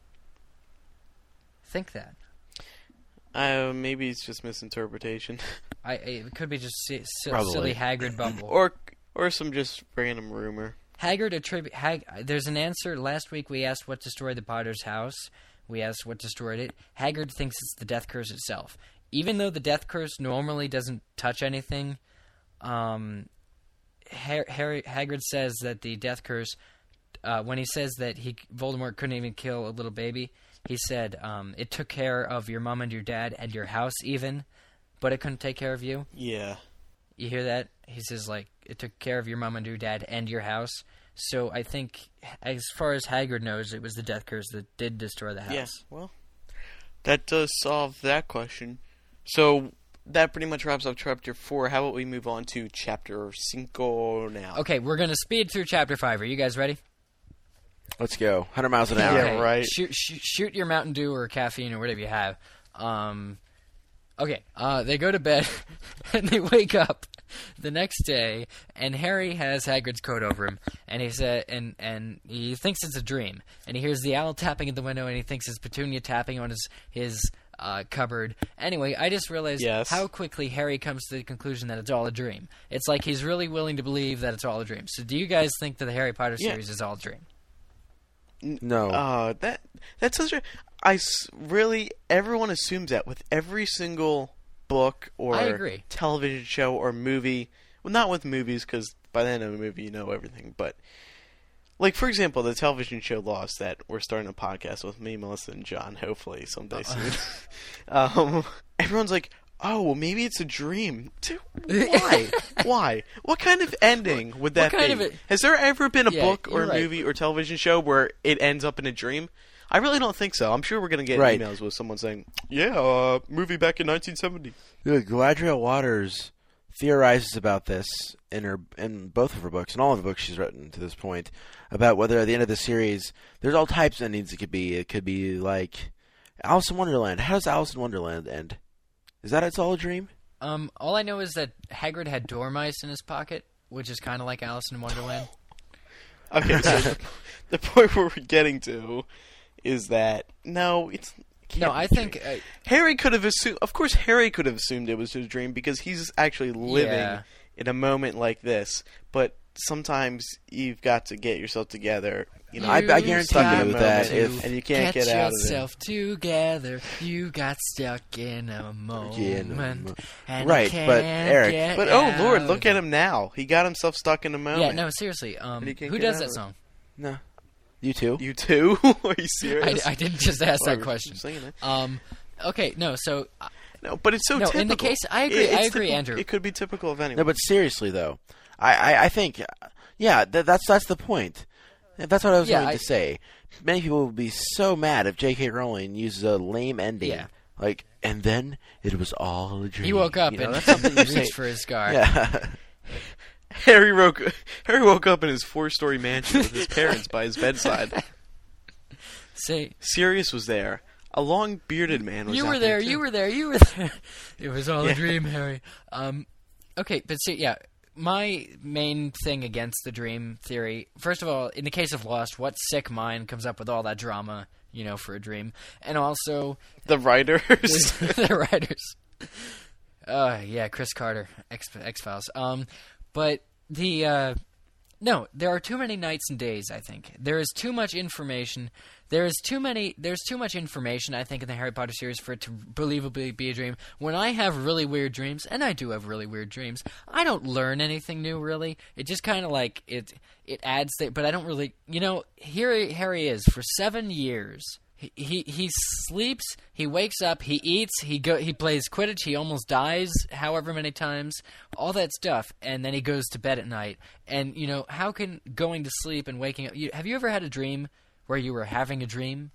think that? Maybe it's just misinterpretation. It could be just Probably. silly Hagrid bumble. or some just random rumor. There's an answer. Last week we asked what destroyed the Potter's house. We asked what destroyed it. Hagrid thinks it's the Death Curse itself. Even though the Death Curse normally doesn't touch anything, Hagrid says that the Death Curse, when he says that Voldemort couldn't even kill a little baby, he said it took care of your mom and your dad and your house even, but it couldn't take care of you. Yeah. You hear that? He says, it took care of your mom and your dad and your house. So I think, as far as Hagrid knows, it was the Death Curse that did destroy the house. Yeah, well, that does solve that question. So that pretty much wraps up Chapter 4. How about we move on to Chapter 5 now? Okay, we're going to speed through Chapter 5. Are you guys ready? Let's go. 100 miles an hour. Yeah, right. Shoot your Mountain Dew or caffeine or whatever you have. They go to bed and they wake up the next day, and Harry has Hagrid's coat over him, and he said, and he thinks it's a dream, and he hears the owl tapping at the window, and he thinks it's Petunia tapping on his cupboard. Anyway, I just realized Yes. how quickly Harry comes to the conclusion that it's all a dream. It's like he's really willing to believe that it's all a dream. So do you guys think that the Harry Potter Yeah. series is all a dream? No. That's such a. Really, everyone assumes that with every single book or I agree. television show or movie. Well, not with movies, because by the end of a movie you know everything. But, like, for example, the television show Lost that we're starting a podcast with me, Melissa, and John, hopefully someday soon. Everyone's like, oh, well, maybe it's a dream. Dude, why? Why? What kind of ending would that kind be? of a- Has there ever been a Yeah, book or you're a right. movie or television show where it ends up in a dream? I really don't think so. I'm sure we're going to get Right. emails with someone saying, yeah, movie back in 1970. Galadriel Waters theorizes about this in both of her books and all of the books she's written to this point about whether at the end of the series there's all types of endings it could be. It could be like Alice in Wonderland. How does Alice in Wonderland end? Is that it's all a dream? All I know is that Hagrid had dormice in his pocket, which is kind of like Alice in Wonderland. Okay, so the point where we're getting to is that, no, it can't No, be I a think dream. Harry could have assumed, of course Harry could have assumed it was his dream because he's actually living Yeah. in a moment like this, but sometimes you've got to get yourself together. You know, I You guarantee stuck in a you moment, that if and you can't get out of it. yourself together. You got stuck in a moment. And Right, you but can't Eric- get But oh Lord, out look of at him now. He got himself stuck in a it. moment. Yeah, no, seriously. he can't Who get does out that of it. song? No. You too? You too? Are you serious? I didn't just ask that Whatever, question. I'm saying it. Okay, no, so No, but it's so No, typical. in the case- I agree, It's I agree, typical- Andrew. It could be typical of anyone. No, but seriously though, I think, yeah, that's the point. That's what I was Yeah, going to say. Many people would be so mad if J.K. Rowling uses a lame ending, Yeah. like, and then it was all a dream. he woke up You know, and that's something you say. reached for his scar. Yeah, Harry woke up in his 4-story mansion with his parents by his bedside. Say, Sirius was there. A long bearded man was you out were there, too. you were there, you were there. It was all Yeah. a dream, Harry. Okay, but see, yeah, my main thing against the dream theory, first of all, in the case of Lost, what sick mind comes up with all that drama, for a dream? And also, The writers. the writers. Yeah, Chris Carter, X-Files. But the, no, there are too many nights and days, I think. There is too much information. There's too much information, I think, in the Harry Potter series for it to believably be a dream. When I have really weird dreams, and I do have really weird dreams, I don't learn anything new, really. It just kind of like, it adds, but I don't really, here Harry is for 7 years. He sleeps, he wakes up, he eats, he plays Quidditch, he almost dies however many times, all that stuff, and then he goes to bed at night. And how can going to sleep and waking up? Have you ever had a dream where you were having a dream,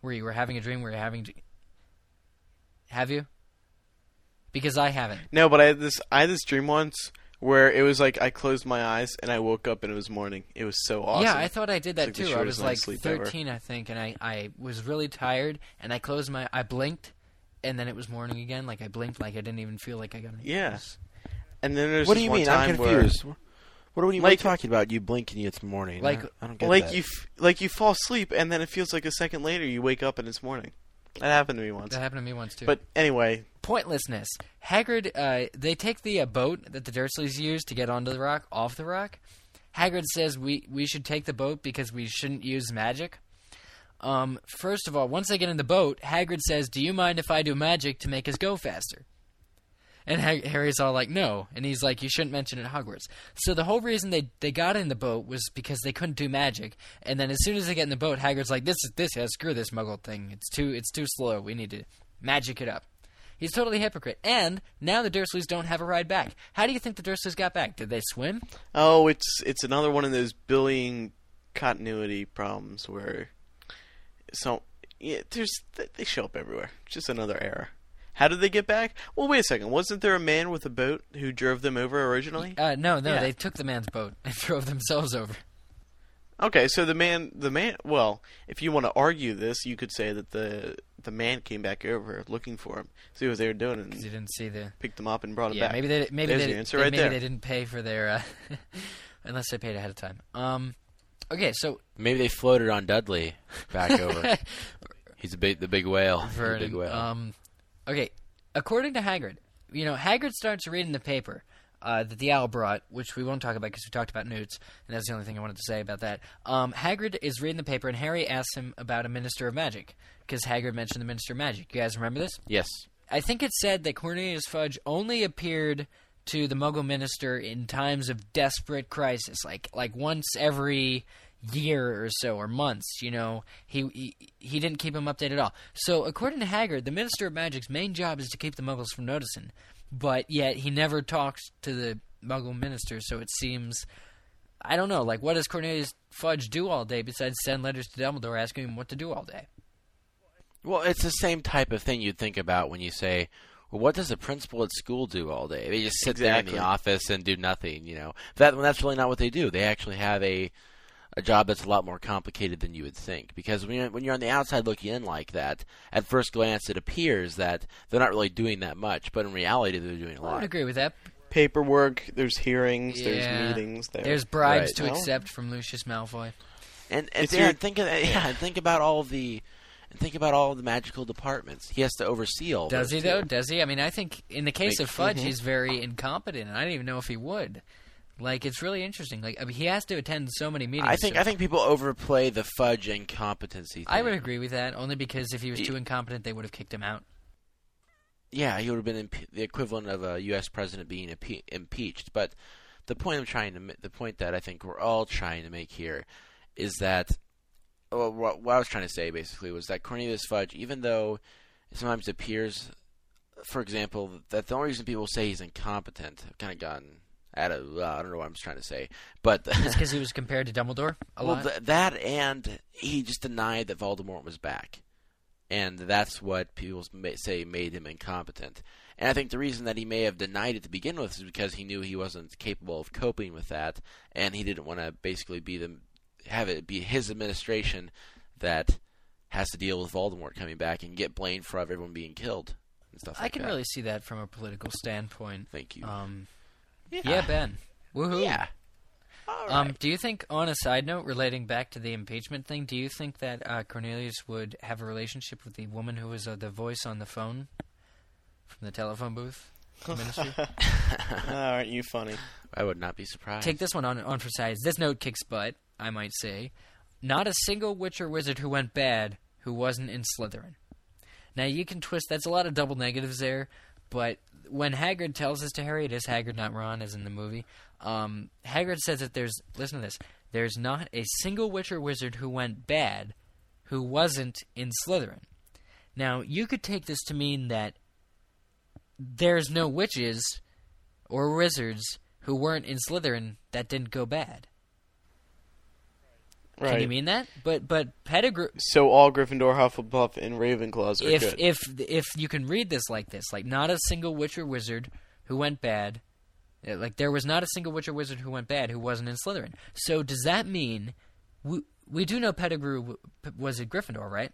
have you? Because I haven't. No, but I had this dream once where it was like I closed my eyes and I woke up and it was morning. It was so awesome. Yeah, I thought I did that It's like the too. I shortest was night like of sleep ever. 13, I think, and I was really tired, and I blinked, and then it was morning again. Like I blinked, like I didn't even feel like I got. Yeah. And then there's what do this you one mean? time I'm confused. What are you Like- talking about? You blink and it's morning. Like- I don't get where that. you fall asleep and then it feels like a second later you wake up and it's morning. That happened to me once. That happened to me once too. But anyway, Pointlessness. Hagrid, they take the boat that the Dursleys use to get onto the rock, off the rock. Hagrid says we should take the boat because we shouldn't use magic. First of all, once they get in the boat, Hagrid says, "Do you mind if I do magic to make us go faster?" And Harry's all like, "No," and he's like, "You shouldn't mention it at Hogwarts." So the whole reason they got in the boat was because they couldn't do magic. And then as soon as they get in the boat, Hagrid's like, screw this Muggle thing. It's too slow. We need to magic it up." He's totally a hypocrite. And now the Dursleys don't have a ride back. How do you think the Dursleys got back? Did they swim? oh, it's another one of those billing continuity problems where they show up everywhere. It's just another error. How did they get back? Well, wait a second. Wasn't there a man with a boat who drove them over originally? No, Yeah. they took the man's boat and drove themselves over. Okay, so the man. Well, if you want to argue this, you could say that the man came back over looking for him, see what they were doing, Because you and didn't see the... picked them up and brought them Yeah, back. maybe There's the answer right there. they didn't pay for their... unless they paid ahead of time. Okay, so... Maybe they floated on Dudley back over. He's the big whale. Vernon, The big whale. Okay, according to Hagrid, Hagrid starts reading the paper that the owl brought, which we won't talk about because we talked about Newts, and that's the only thing I wanted to say about that. Hagrid is reading the paper, and Harry asks him about a Minister of Magic, because Hagrid mentioned the Minister of Magic. You guys remember this? Yes. I think it said that Cornelius Fudge only appeared to the Muggle Minister in times of desperate crisis, like once every year or so, or months. He didn't keep him updated at all. So according to Hagrid, the Minister of Magic's main job is to keep the Muggles from noticing, but yet he never talks to the Muggle Minister. So it seems, I don't know, what does Cornelius Fudge do all day besides send letters to Dumbledore asking him what to do all day? Well, it's the same type of thing you'd think about when you say, well, what does a principal at school do all day? They just sit there in the office and do nothing, That's really not what they do. They actually have a job that's a lot more complicated than you would think. Because when you're on the outside looking in like that, at first glance it appears that they're not really doing that much, but in reality they're doing a lot. I would agree with that. Paperwork, there's hearings, there's meetings. There's bribes to accept from Lucius Malfoy. And think about all the magical departments. He has to oversee all. Does he, too. though? Does he? I mean, I think in the case of Fudge, he's very incompetent, and I don't even know if he would. It's really interesting. He has to attend so many meetings. I think people overplay the Fudge incompetency thing. I would agree with that, only because if he was too incompetent, they would have kicked him out. Yeah, he would have been the equivalent of a U.S. president being impeached. But the point that I think we're all trying to make here is that. Well, what I was trying to say, basically, was that Cornelius Fudge, even though it sometimes appears, for example, that the only reason people say he's incompetent, I've kind of gotten out of, I don't know what I'm trying to say, but... It's because he was compared to Dumbledore a lot? Well, that and he just denied that Voldemort was back. And that's what people say made him incompetent. And I think the reason that he may have denied it to begin with is because he knew he wasn't capable of coping with that, and he didn't want to basically have it be his administration that has to deal with Voldemort coming back and get blamed for everyone being killed and stuff like that. I can really see that from a political standpoint. Thank you. Yeah, Ben. Woohoo. Yeah. All right. Do you think, on a side note, relating back to the impeachment thing, do you think that Cornelius would have a relationship with the woman who was the voice on the phone from the telephone booth? Ministry? Aren't you funny? I would not be surprised. Take this one on for size. This note kicks butt, I might say. Not a single witch or wizard who went bad who wasn't in Slytherin. Now, you can twist. That's a lot of double negatives there, but when Hagrid tells this to Harry, it is Hagrid, not Ron, as in the movie. Hagrid says that listen to this, there's not a single witch or wizard who went bad who wasn't in Slytherin. Now, you could take this to mean that there's no witches or wizards who weren't in Slytherin that didn't go bad. Right. Can you mean that? But Pettigrew. So all Gryffindor, Hufflepuff, and Ravenclaws are good. If you can read this like this, not a single witch or wizard who went bad, there was not a single witch or wizard who went bad who wasn't in Slytherin. So does that mean we do know Pettigrew was at Gryffindor, right?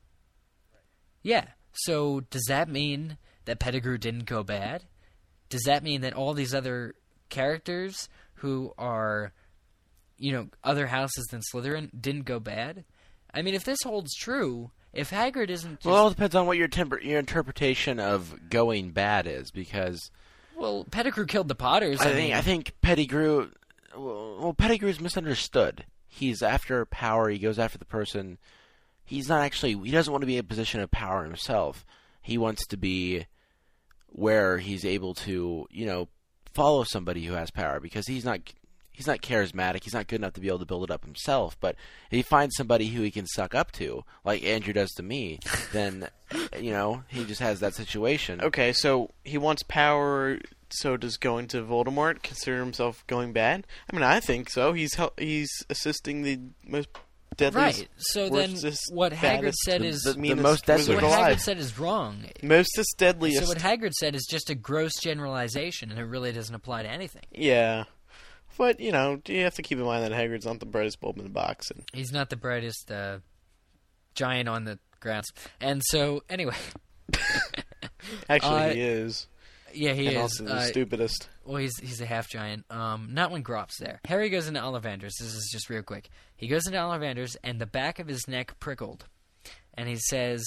Yeah. So does that mean that Pettigrew didn't go bad? Does that mean that all these other characters who are, other houses than Slytherin didn't go bad? I mean, if this holds true, if Hagrid isn't just... Well, it all depends on what your interpretation of going bad is, because... Well, Pettigrew killed the Potters. I think Pettigrew... Well, Pettigrew's misunderstood. He's after power. He goes after the person. He's not actually... He doesn't want to be in a position of power himself. He wants to be where he's able to, follow somebody who has power, because he's not charismatic. He's not good enough to be able to build it up himself. But if he finds somebody who he can suck up to, like Andrew does to me, then, he just has that situation. Okay, so he wants power, so does going to Voldemort consider himself going bad? I mean, I think so. He's assisting the most deadliest... Right, so then what Hagrid said is... The most deadly. What Hagrid said is wrong. Mostest deadliest. So what Hagrid said is just a gross generalization, and it really doesn't apply to anything. Yeah. But, you have to keep in mind that Hagrid's not the brightest bulb in the box. And he's not the brightest giant on the grass. And so, anyway. Actually, he is. Yeah, he is. And also the stupidest. Well, he's a half giant. Not when Grop's there. Harry goes into Ollivanders. This is just real quick. He goes into Ollivanders, and the back of his neck prickled. And he says,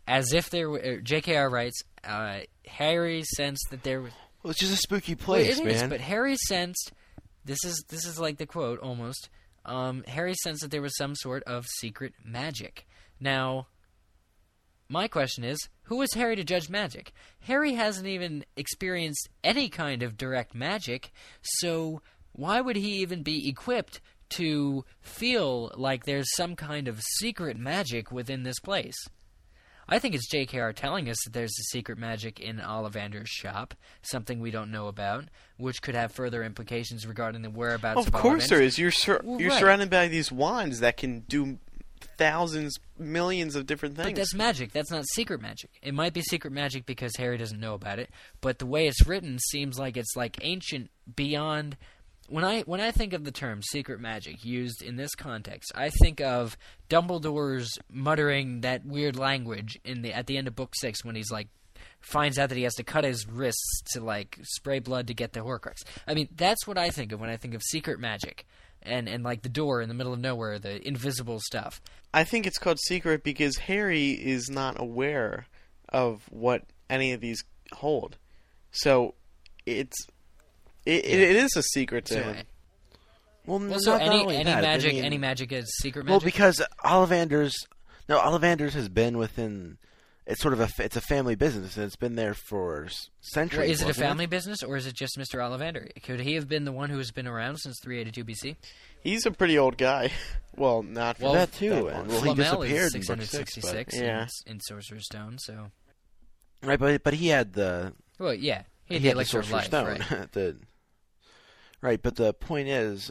as if there were. J.K.R. writes, Harry sensed that there was. Well, it's just a spooky place, it man. is, but Harry sensed. This is like the quote almost. Harry sensed that there was some sort of secret magic. Now, my question is, who is Harry to judge magic? Harry hasn't even experienced any kind of direct magic, so why would he even be equipped to feel like there's some kind of secret magic within this place? I think it's J.K.R. telling us that there's a secret magic in Ollivander's shop, something we don't know about, which could have further implications regarding the whereabouts Of of course there Ollivander's. is. You're Right. surrounded by these wands that can do thousands, millions of different things. But that's magic. That's not secret magic. It might be secret magic because Harry doesn't know about it, but the way it's written seems like it's like ancient beyond. When I think of the term secret magic used in this context, I think of Dumbledore's muttering that weird language at the end of Book 6 when he's like finds out that he has to cut his wrists to like spray blood to get the Horcrux. I mean, that's what I think of when I think of secret magic. And like the door in the middle of nowhere, the invisible stuff. I think it's called secret because Harry is not aware of what any of these hold. So it is a secret to him. Well, So not any only that, magic, I mean, any magic is secret well, magic. because Ollivander's has been within. It's sort of it's a family business, and it's been there for centuries. Well, is it a wasn't family business, or is it just Mr. Ollivander? Could he have been the one who has been around since 382 BC? He's a pretty old guy. Well, not for Well, that too, long. and well, he Flamel disappeared is in Book 6, but- 666 Yeah. in Sorcerer's Stone, so... Right, but he had the Well, yeah. He had had the Elixir of Sorcerer's Life, Stone. right. Right, but the point is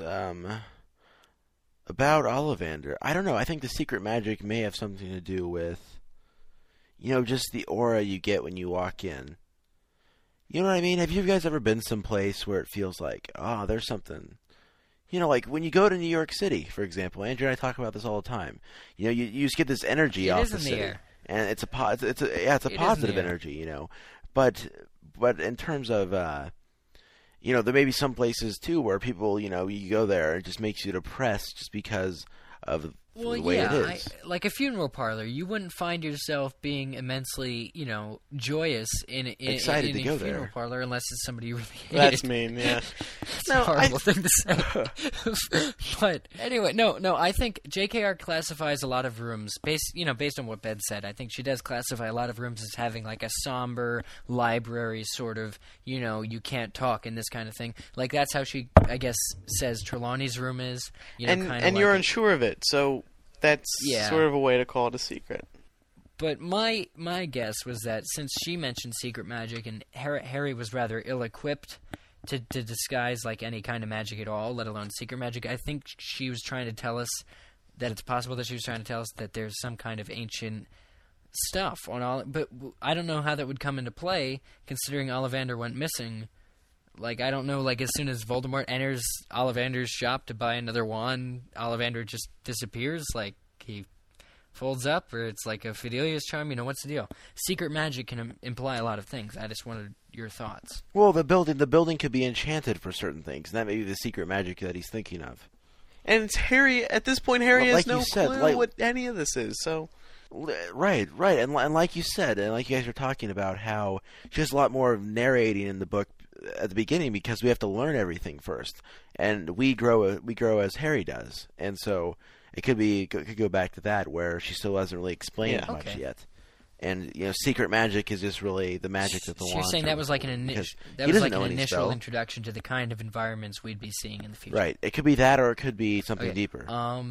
about Ollivander. I don't know. I think the secret magic may have something to do with, just the aura you get when you walk in. You know what I mean? Have you guys ever been someplace where it feels like, there's something? Like when you go to New York City, for example. Andrew and I talk about this all the time. You just get this energy It off is the in the city, air. and it's a It is in positive the air. energy, But in terms of there may be some places too where people, you go there, it just makes you depressed just because of Well, the way yeah, it is. like a funeral parlor, you wouldn't find yourself being immensely, joyous in Excited in to a go funeral there. parlor unless it's somebody you really hated. That's mean, yeah. It's a horrible thing to say. But anyway, no, I think JKR classifies a lot of rooms based on what Ben said. I think she does classify a lot of rooms as having like a somber library sort of, you can't talk and this kind of thing. Like that's how she, I guess, says Trelawney's room is. And you're unsure of it, so that's Yeah. sort of a way to call it a secret. But my guess was that since she mentioned secret magic and Harry was rather ill-equipped to disguise like any kind of magic at all, let alone secret magic, I think she was trying to tell us that it's possible that she was trying to tell us that there's some kind of ancient stuff on all. But I don't know how that would come into play considering Ollivander went missing. Like, I don't know, like, as soon as Voldemort enters Ollivander's shop to buy another wand, Ollivander just disappears, like, he folds up, or it's like a Fidelius charm, what's the deal? Secret magic can imply a lot of things. I just wanted your thoughts. Well, the building could be enchanted for certain things, and that may be the secret magic that he's thinking of. And it's Harry, at this point, Harry Well, has like no you said, clue what any of this is, so... Right, and like you said, and like you guys were talking about how she has a lot more narrating in the book at the beginning because we have to learn everything first, and we grow as Harry does, and so it could go back to that where she still hasn't really explained much Okay. yet, and secret magic is just really the magic that the So you're wands saying are that was like because that he was doesn't like know an any initial spell. introduction to the kind of environments we'd be seeing in the future. Right, it could be that, or it could be something Okay. deeper.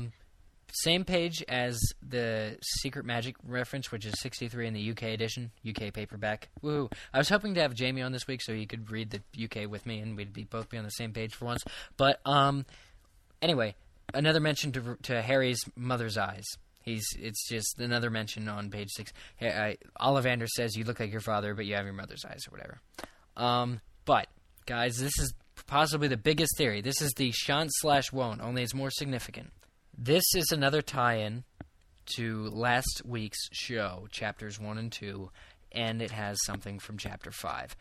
Same page as the Secret Magic reference, which is 63 in the UK edition, UK paperback. Woohoo! I was hoping to have Jamie on this week so he could read the UK with me, and we'd both be on the same page for once. But anyway, another mention to Harry's mother's eyes. It's just another mention on page 6. Ollivander says, "You look like your father, but you have your mother's eyes," or whatever. But guys, this is possibly the biggest theory. This is the Shan't/Won't, only it's more significant. This is another tie-in to last week's show, chapters 1 and 2, and it has something from chapter 5.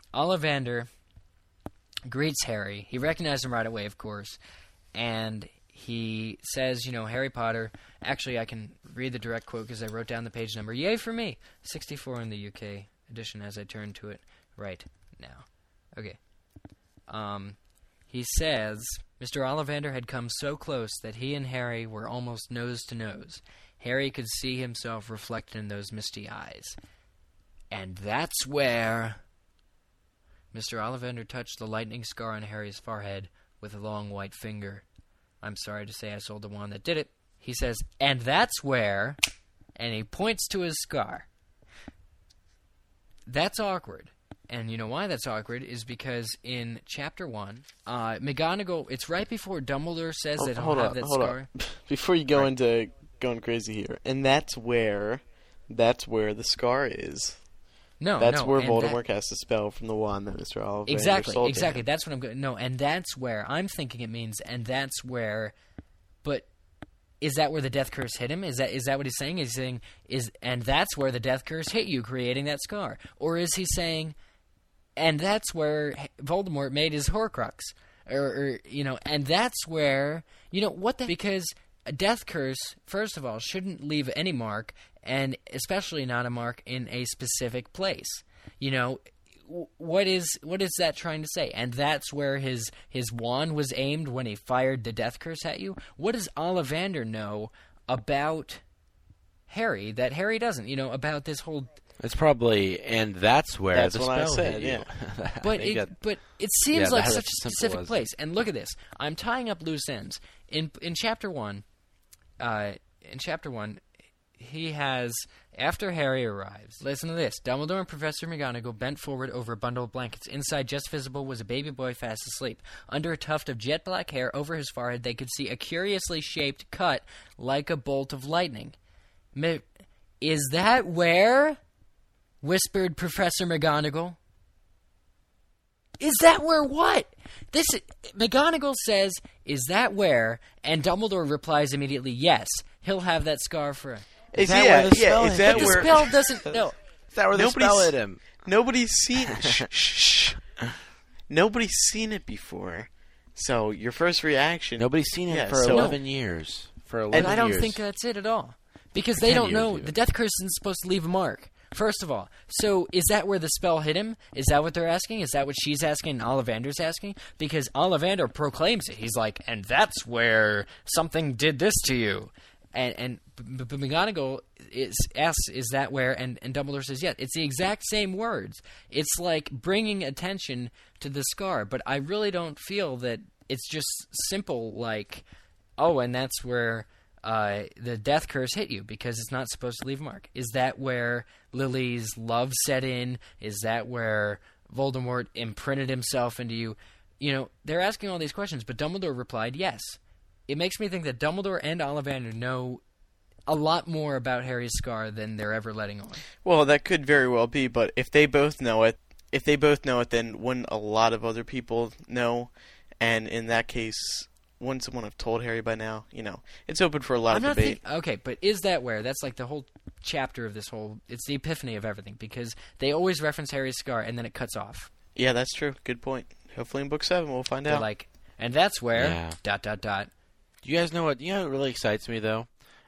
Ollivander greets Harry. He recognized him right away, of course, and he says, Harry Potter. Actually, I can read the direct quote because I wrote down the page number. Yay for me! 64 in the UK edition as I turn to it right now. Okay. He says, Mr. Ollivander had come so close that he and Harry were almost nose to nose. Harry could see himself reflected in those misty eyes. And that's where... Mr. Ollivander touched the lightning scar on Harry's forehead with a long white finger. I'm sorry to say I sold the one that did it. He says, and that's where... And he points to his scar. That's awkward. And you know why that's awkward is because in Chapter 1, McGonagall, it's right before Dumbledore says that he'll have that scar. Before you go into going crazy here. And that's where the scar is. That's where Voldemort casts the spell from the wand that Mr. Ollivander sold Exactly. him. That's what I'm going. No, and that's where I'm thinking it means. And that's where, but is that where the death curse hit him? Is that what he's saying? He's saying and that's where the death curse hit you, creating that scar, or is he saying, and that's where Voldemort made his Horcrux, or and that's where what the because. A death curse, first of all, shouldn't leave any mark, and especially not a mark in a specific place. What is that trying to say? And that's where his wand was aimed when he fired the death curse at you? What does Ollivander know about Harry that Harry doesn't? About this whole... It's probably, and that's where that's the what spell I said, hit you. yeah. But it seems like such a specific as... place. And look at this. I'm tying up loose ends. In Chapter 1... in Chapter 1, he has, after Harry arrives, listen to this, Dumbledore and Professor McGonagall bent forward over a bundle of blankets. Inside, just visible, was a baby boy fast asleep. Under a tuft of jet black hair over his forehead, they could see a curiously shaped cut like a bolt of lightning. Is that where? Whispered Professor McGonagall. Is that where what? McGonagall says, is that where? And Dumbledore replies immediately, yes, he'll have that scar for... Is that where the spell is that but where... the spell doesn't... No. Is that where the spell hit him? Nobody's seen... shh. Nobody's seen it before. So, your first reaction... Nobody's seen it for 11 years. For 11 years. And I don't years. think that's it at all. Because they don't know... The death curse isn't supposed to leave a mark. First of all, so is that where the spell hit him? Is that what they're asking? Is that what she's asking and Ollivander's asking? Because Ollivander proclaims it. He's like, and that's where something did this to you. And McGonagall asks, is that where? And Dumbledore says, yeah, it's the exact same words. It's like bringing attention to the scar. But I really don't feel that it's just simple like, oh, and that's where... the death curse hit you because it's not supposed to leave a mark. Is that where Lily's love set in? Is that where Voldemort imprinted himself into you? They're asking all these questions, but Dumbledore replied yes. It makes me think that Dumbledore and Ollivander know a lot more about Harry's scar than they're ever letting on. Well, that could very well be, but if they both know it, then wouldn't a lot of other people know? And in that case... Wouldn't someone have told Harry by now? It's open for a lot of debate. Okay, but is that where? That's like the whole chapter of this whole... It's the epiphany of everything, because they always reference Harry's scar, and then it cuts off. Yeah, that's true. Good point. Hopefully in Book 7 we'll find out. And that's where... Yeah. You guys know what? What really excites me, though?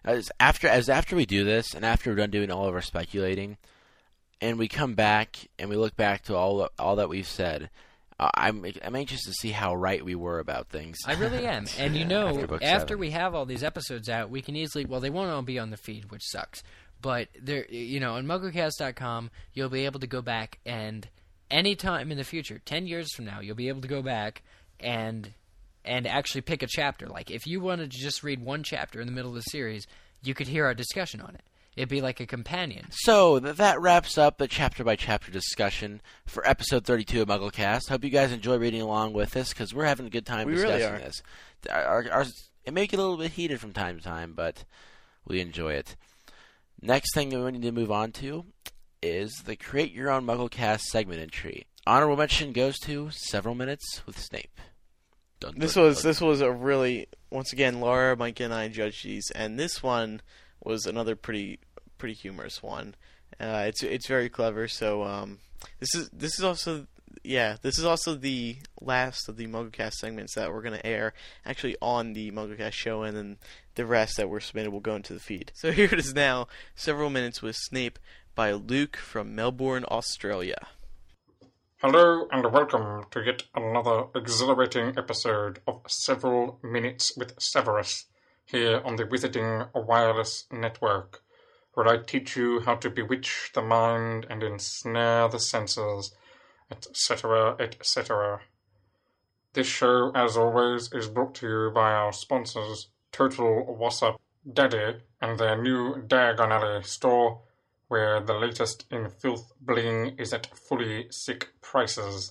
After we do this, and after we're done doing all of our speculating, and we come back, and we look back to all that we've said... I'm anxious to see how right we were about things. I really am. And after we have all these episodes out, we can easily... Well, they won't all be on the feed, which sucks. But, on MuggleCast.com, you'll be able to go back and any time in the future, 10 years from now, you'll be able to go back and actually pick a chapter. Like, if you wanted to just read one chapter in the middle of the series, you could hear our discussion on it. It'd be like a companion. So, that wraps up the chapter-by-chapter discussion for episode 32 of MuggleCast. Hope you guys enjoy reading along with us, because we're having a good time discussing this. It may get a little bit heated from time to time, but we enjoy it. Next thing we need to move on to is the Create Your Own MuggleCast segment entry. Honorable mention goes to Several Minutes with Snape. This was a really... Once again, Laura, Mike, and I judged these, and this one... was another pretty humorous one. It's very clever. So this is also this is also the last of the MuggleCast segments that we're going to air actually on the MuggleCast show, and then the rest that were submitted will go into the feed. So here it is now, Several Minutes with Snape by Luke from Melbourne, Australia. Hello and welcome to yet another exhilarating episode of Several Minutes with Severus here on the Wizarding Wireless Network, where I teach you how to bewitch the mind and ensnare the senses, etc., etc. This show, as always, is brought to you by our sponsors, Total Wassup Daddy and their new Diagon Alley store, where the latest in filth bling is at fully sick prices.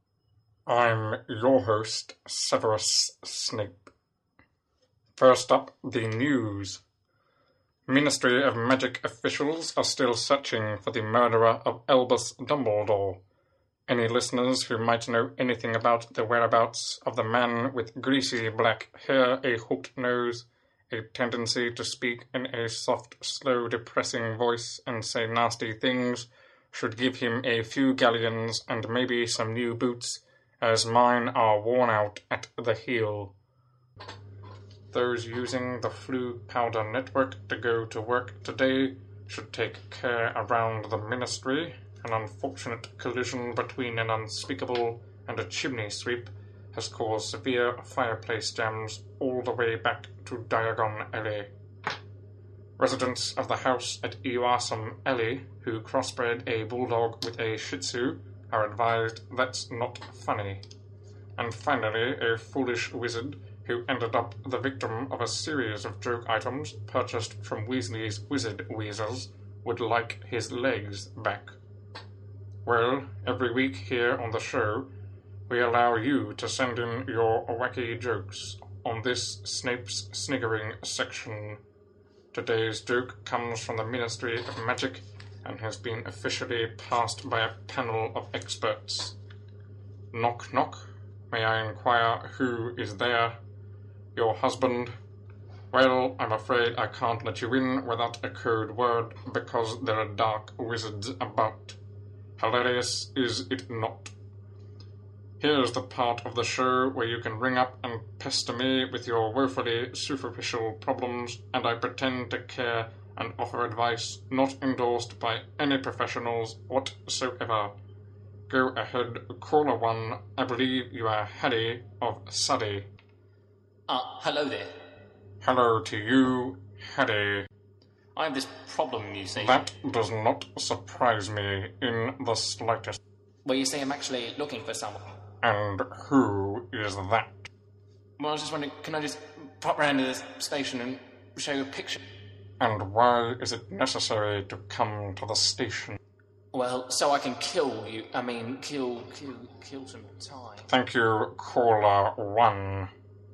I'm your host, Severus Snape. First up, the news. Ministry of Magic officials are still searching for the murderer of Albus Dumbledore. Any listeners who might know anything about the whereabouts of the man with greasy black hair, a hooked nose, a tendency to speak in a soft, slow, depressing voice and say nasty things, should give him a few galleons and maybe some new boots, as mine are worn out at the heel. Those using the Flu Powder Network to go to work today should take care around the Ministry. An unfortunate collision between an unspeakable and a chimney sweep has caused severe fireplace jams all the way back to Diagon Alley. Residents of the house at Iwasam Alley, who crossbred a bulldog with a shih tzu, are advised that's not funny. And finally, a foolish wizard who ended up the victim of a series of joke items purchased from Weasley's Wizard Weasels would like his legs back. Well, every week here on the show, we allow you to send in your wacky jokes on this Snape's Sniggering section. Today's joke comes from the Ministry of Magic and has been officially passed by a panel of experts. Knock, knock. May I inquire who is there? Your husband? Well, I'm afraid I can't let you in without a code word because there are dark wizards about. Hilarious, is it not? Here's the part of the show where you can ring up and pester me with your woefully superficial problems, and I pretend to care and offer advice not endorsed by any professionals whatsoever. Go ahead, caller 1. I believe you are Harry of Surrey. Hello there. Hello to you, Harry. I have this problem, you see. That does not surprise me in the slightest. Well, you see, I'm actually looking for someone. And who is that? Well, I was just wondering, can I just pop round to the station and show you a picture? And why is it necessary to come to the station? Well, so I can kill you. I mean, kill some time. Thank you, caller 1.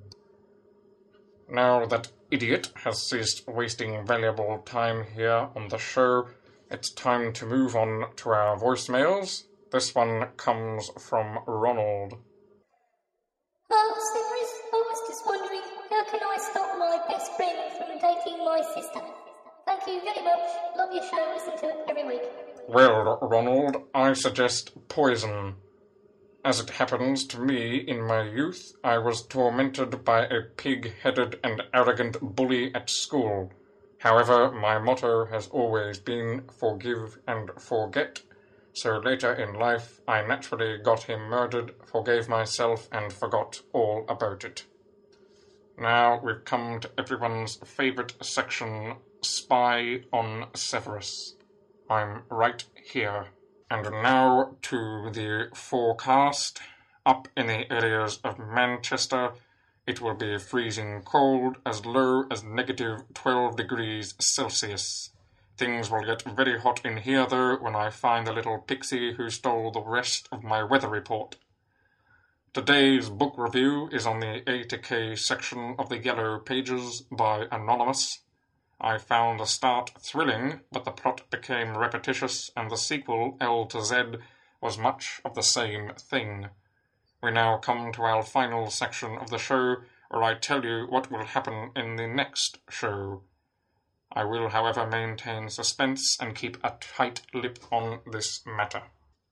Now that idiot has ceased wasting valuable time here on the show, it's time to move on to our voicemails. This one comes from Ronald. Severus, I was just wondering, how can I stop my best friend from dating my sister? Thank you very much. Love your show. Listen to it every week. Well, Ronald, I suggest poison. As it happens to me, in my youth, I was tormented by a pig-headed and arrogant bully at school. However, my motto has always been forgive and forget, so later in life I naturally got him murdered, forgave myself, and forgot all about it. Now we've come to everyone's favourite section, Spy on Severus. I'm right here. And now to the forecast. Up in the areas of Manchester, it will be freezing cold, as low as negative 12 degrees Celsius. Things will get very hot in here, though, when I find the little pixie who stole the rest of my weather report. Today's book review is on the A to K section of the Yellow Pages by Anonymous. I found the start thrilling, but the plot became repetitious, and the sequel, L to Z, was much of the same thing. We now come to our final section of the show, where I tell you what will happen in the next show. I will, however, maintain suspense and keep a tight lip on this matter.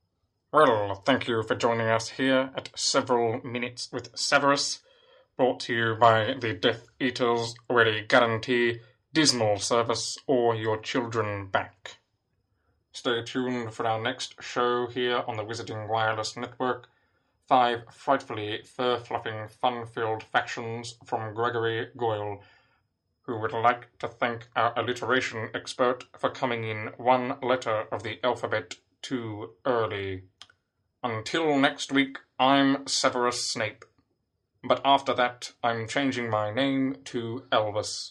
Well, thank you for joining us here at Several Minutes with Severus, brought to you by the Death Eaters, where they guarantee dismal service or your children back. Stay tuned for our next show here on the Wizarding Wireless Network. 5 frightfully fur-fluffing, fun-filled factions from Gregory Goyle, who would like to thank our alliteration expert for coming in one letter of the alphabet too early. Until next week, I'm Severus Snape. But after that, I'm changing my name to Elvis.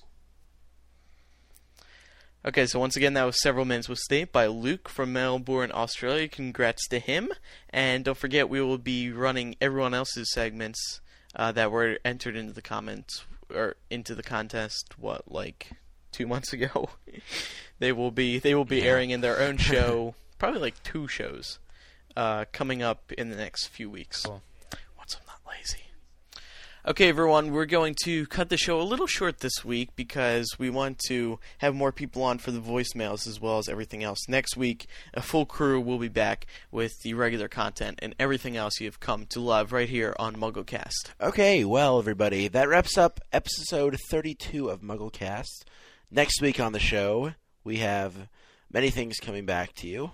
Okay, so once again, that was Several Minutes with Snape by Luke from Melbourne, Australia. Congrats to him. And don't forget, we will be running everyone else's segments that were entered into the comments, or into the contest, 2 months ago? They will be airing in their own show, probably like 2 shows, coming up in the next few weeks. Cool. Once I'm not lazy. Okay, everyone, we're going to cut the show a little short this week because we want to have more people on for the voicemails as well as everything else. Next week, a full crew will be back with the regular content and everything else you've come to love right here on MuggleCast. Okay, well, everybody, that wraps up episode 32 of MuggleCast. Next week on the show, we have many things coming back to you,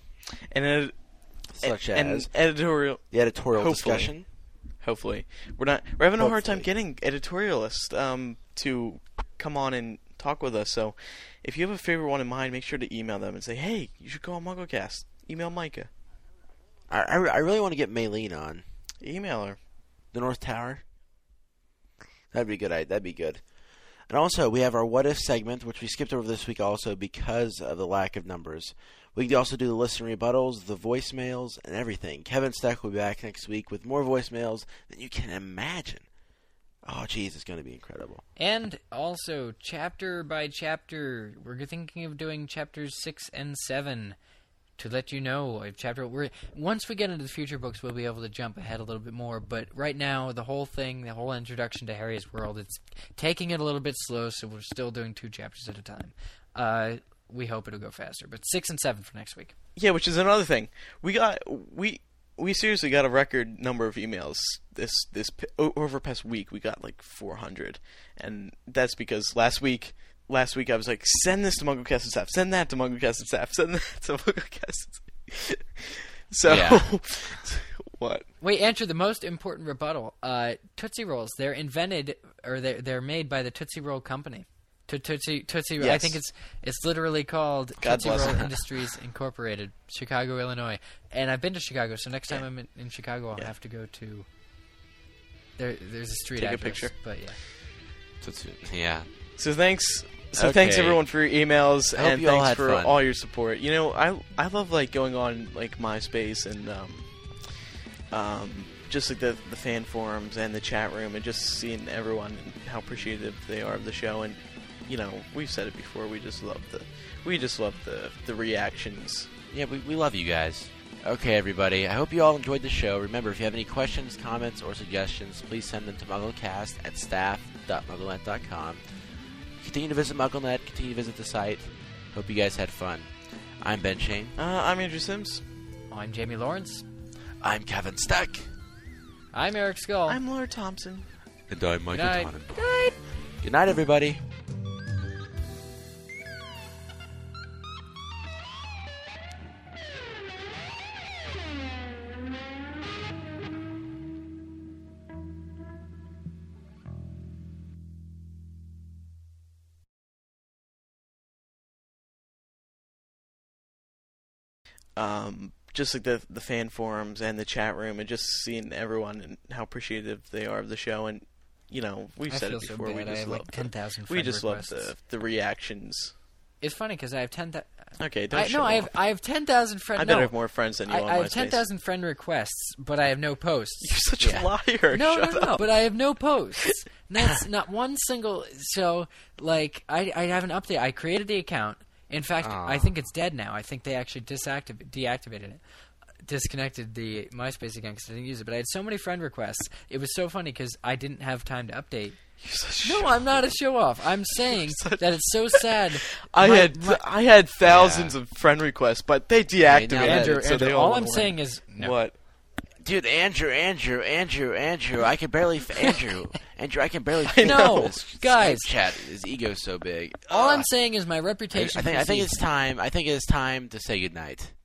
such as the editorial discussion. Hopefully. We're having a hard time getting editorialists to come on and talk with us. So if you have a favorite one in mind, make sure to email them and say, hey, you should go on MuggleCast. Email Micah. I really want to get Maylene on. Email her. The North Tower. That'd be good. That'd be good. And also, we have our What If segment, which we skipped over this week also because of the lack of numbers. We can also do the listener rebuttals, the voicemails, and everything. Kevin Steck will be back next week with more voicemails than you can imagine. Oh, geez, it's going to be incredible. And also, chapter by chapter, we're thinking of doing chapters 6 and 7 to let you know. Once we get into the future books, we'll be able to jump ahead a little bit more. But right now, the whole introduction to Harry's world, it's taking it a little bit slow, so we're still doing 2 chapters at a time. We hope it'll go faster, but 6 and 7 for next week. Yeah, which is another thing. We seriously got a record number of emails over past week. We got like 400, and that's because last week I was like, send this to MuggleCast and staff, send that to MuggleCast and staff, send that to MuggleCast. So, yeah. What? Wait, answer the most important rebuttal. Tootsie Rolls. They're invented, or they're made by the Tootsie Roll Company. Tootsie. Yes. I think it's literally called God Tootsie bless Roll it. Industries Incorporated, Chicago, Illinois. And I've been to Chicago, so next time I'm in Chicago, I'll have to go to. There's a street Take a address, picture. But yeah. Yeah. So thanks Okay. everyone for your emails, I hope and you all thanks had for fun. all your support. You know, I love going on MySpace and just the fan forums and the chat room and just seeing everyone and how appreciative they are of the show. And you know, we've said it before, we just love the reactions. Yeah, we love you guys. Okay, everybody. I hope you all enjoyed the show. Remember, if you have any questions, comments, or suggestions, please send them to MuggleCast@staff.mugglenet.com. Continue to visit MuggleNet. Continue to visit the site. Hope you guys had fun. I'm Ben Shane. I'm Andrew Sims. I'm Jamie Lawrence. I'm Kevin Steck. I'm Eric Skull. I'm Laura Thompson. And I'm Michael Good night. Tannenbaum. Good night, everybody. Just the fan forums and the chat room and just seeing everyone and how appreciative they are of the show. And you know, we've I said feel it so before. bad. We I just have love like 10,000 we friend just requests. love the reactions. It's funny because I have 10,000. Okay, don't show I off. have 10,000 friends. I better have more friends than you on I have MySpace. 10,000 friend requests, but I have no posts. You're such a liar. No, Shut up. but I have no posts. That's not one single. So, like, I have an update. I created the account. In fact, I think it's dead now. I think they actually deactivated it. disconnected the MySpace account because I didn't use it, but I had so many friend requests. It was so funny because I didn't have time to update. No, I'm not a show-off. I'm saying that it's so sad. I had thousands of friend requests, but they deactivated Andrew, it. So they all I'm saying is no. What? Dude, Andrew, I can barely I can barely. No, guys, chat. His ego's so big. All I'm saying is my reputation. I think it's time. I think it's time to say goodnight.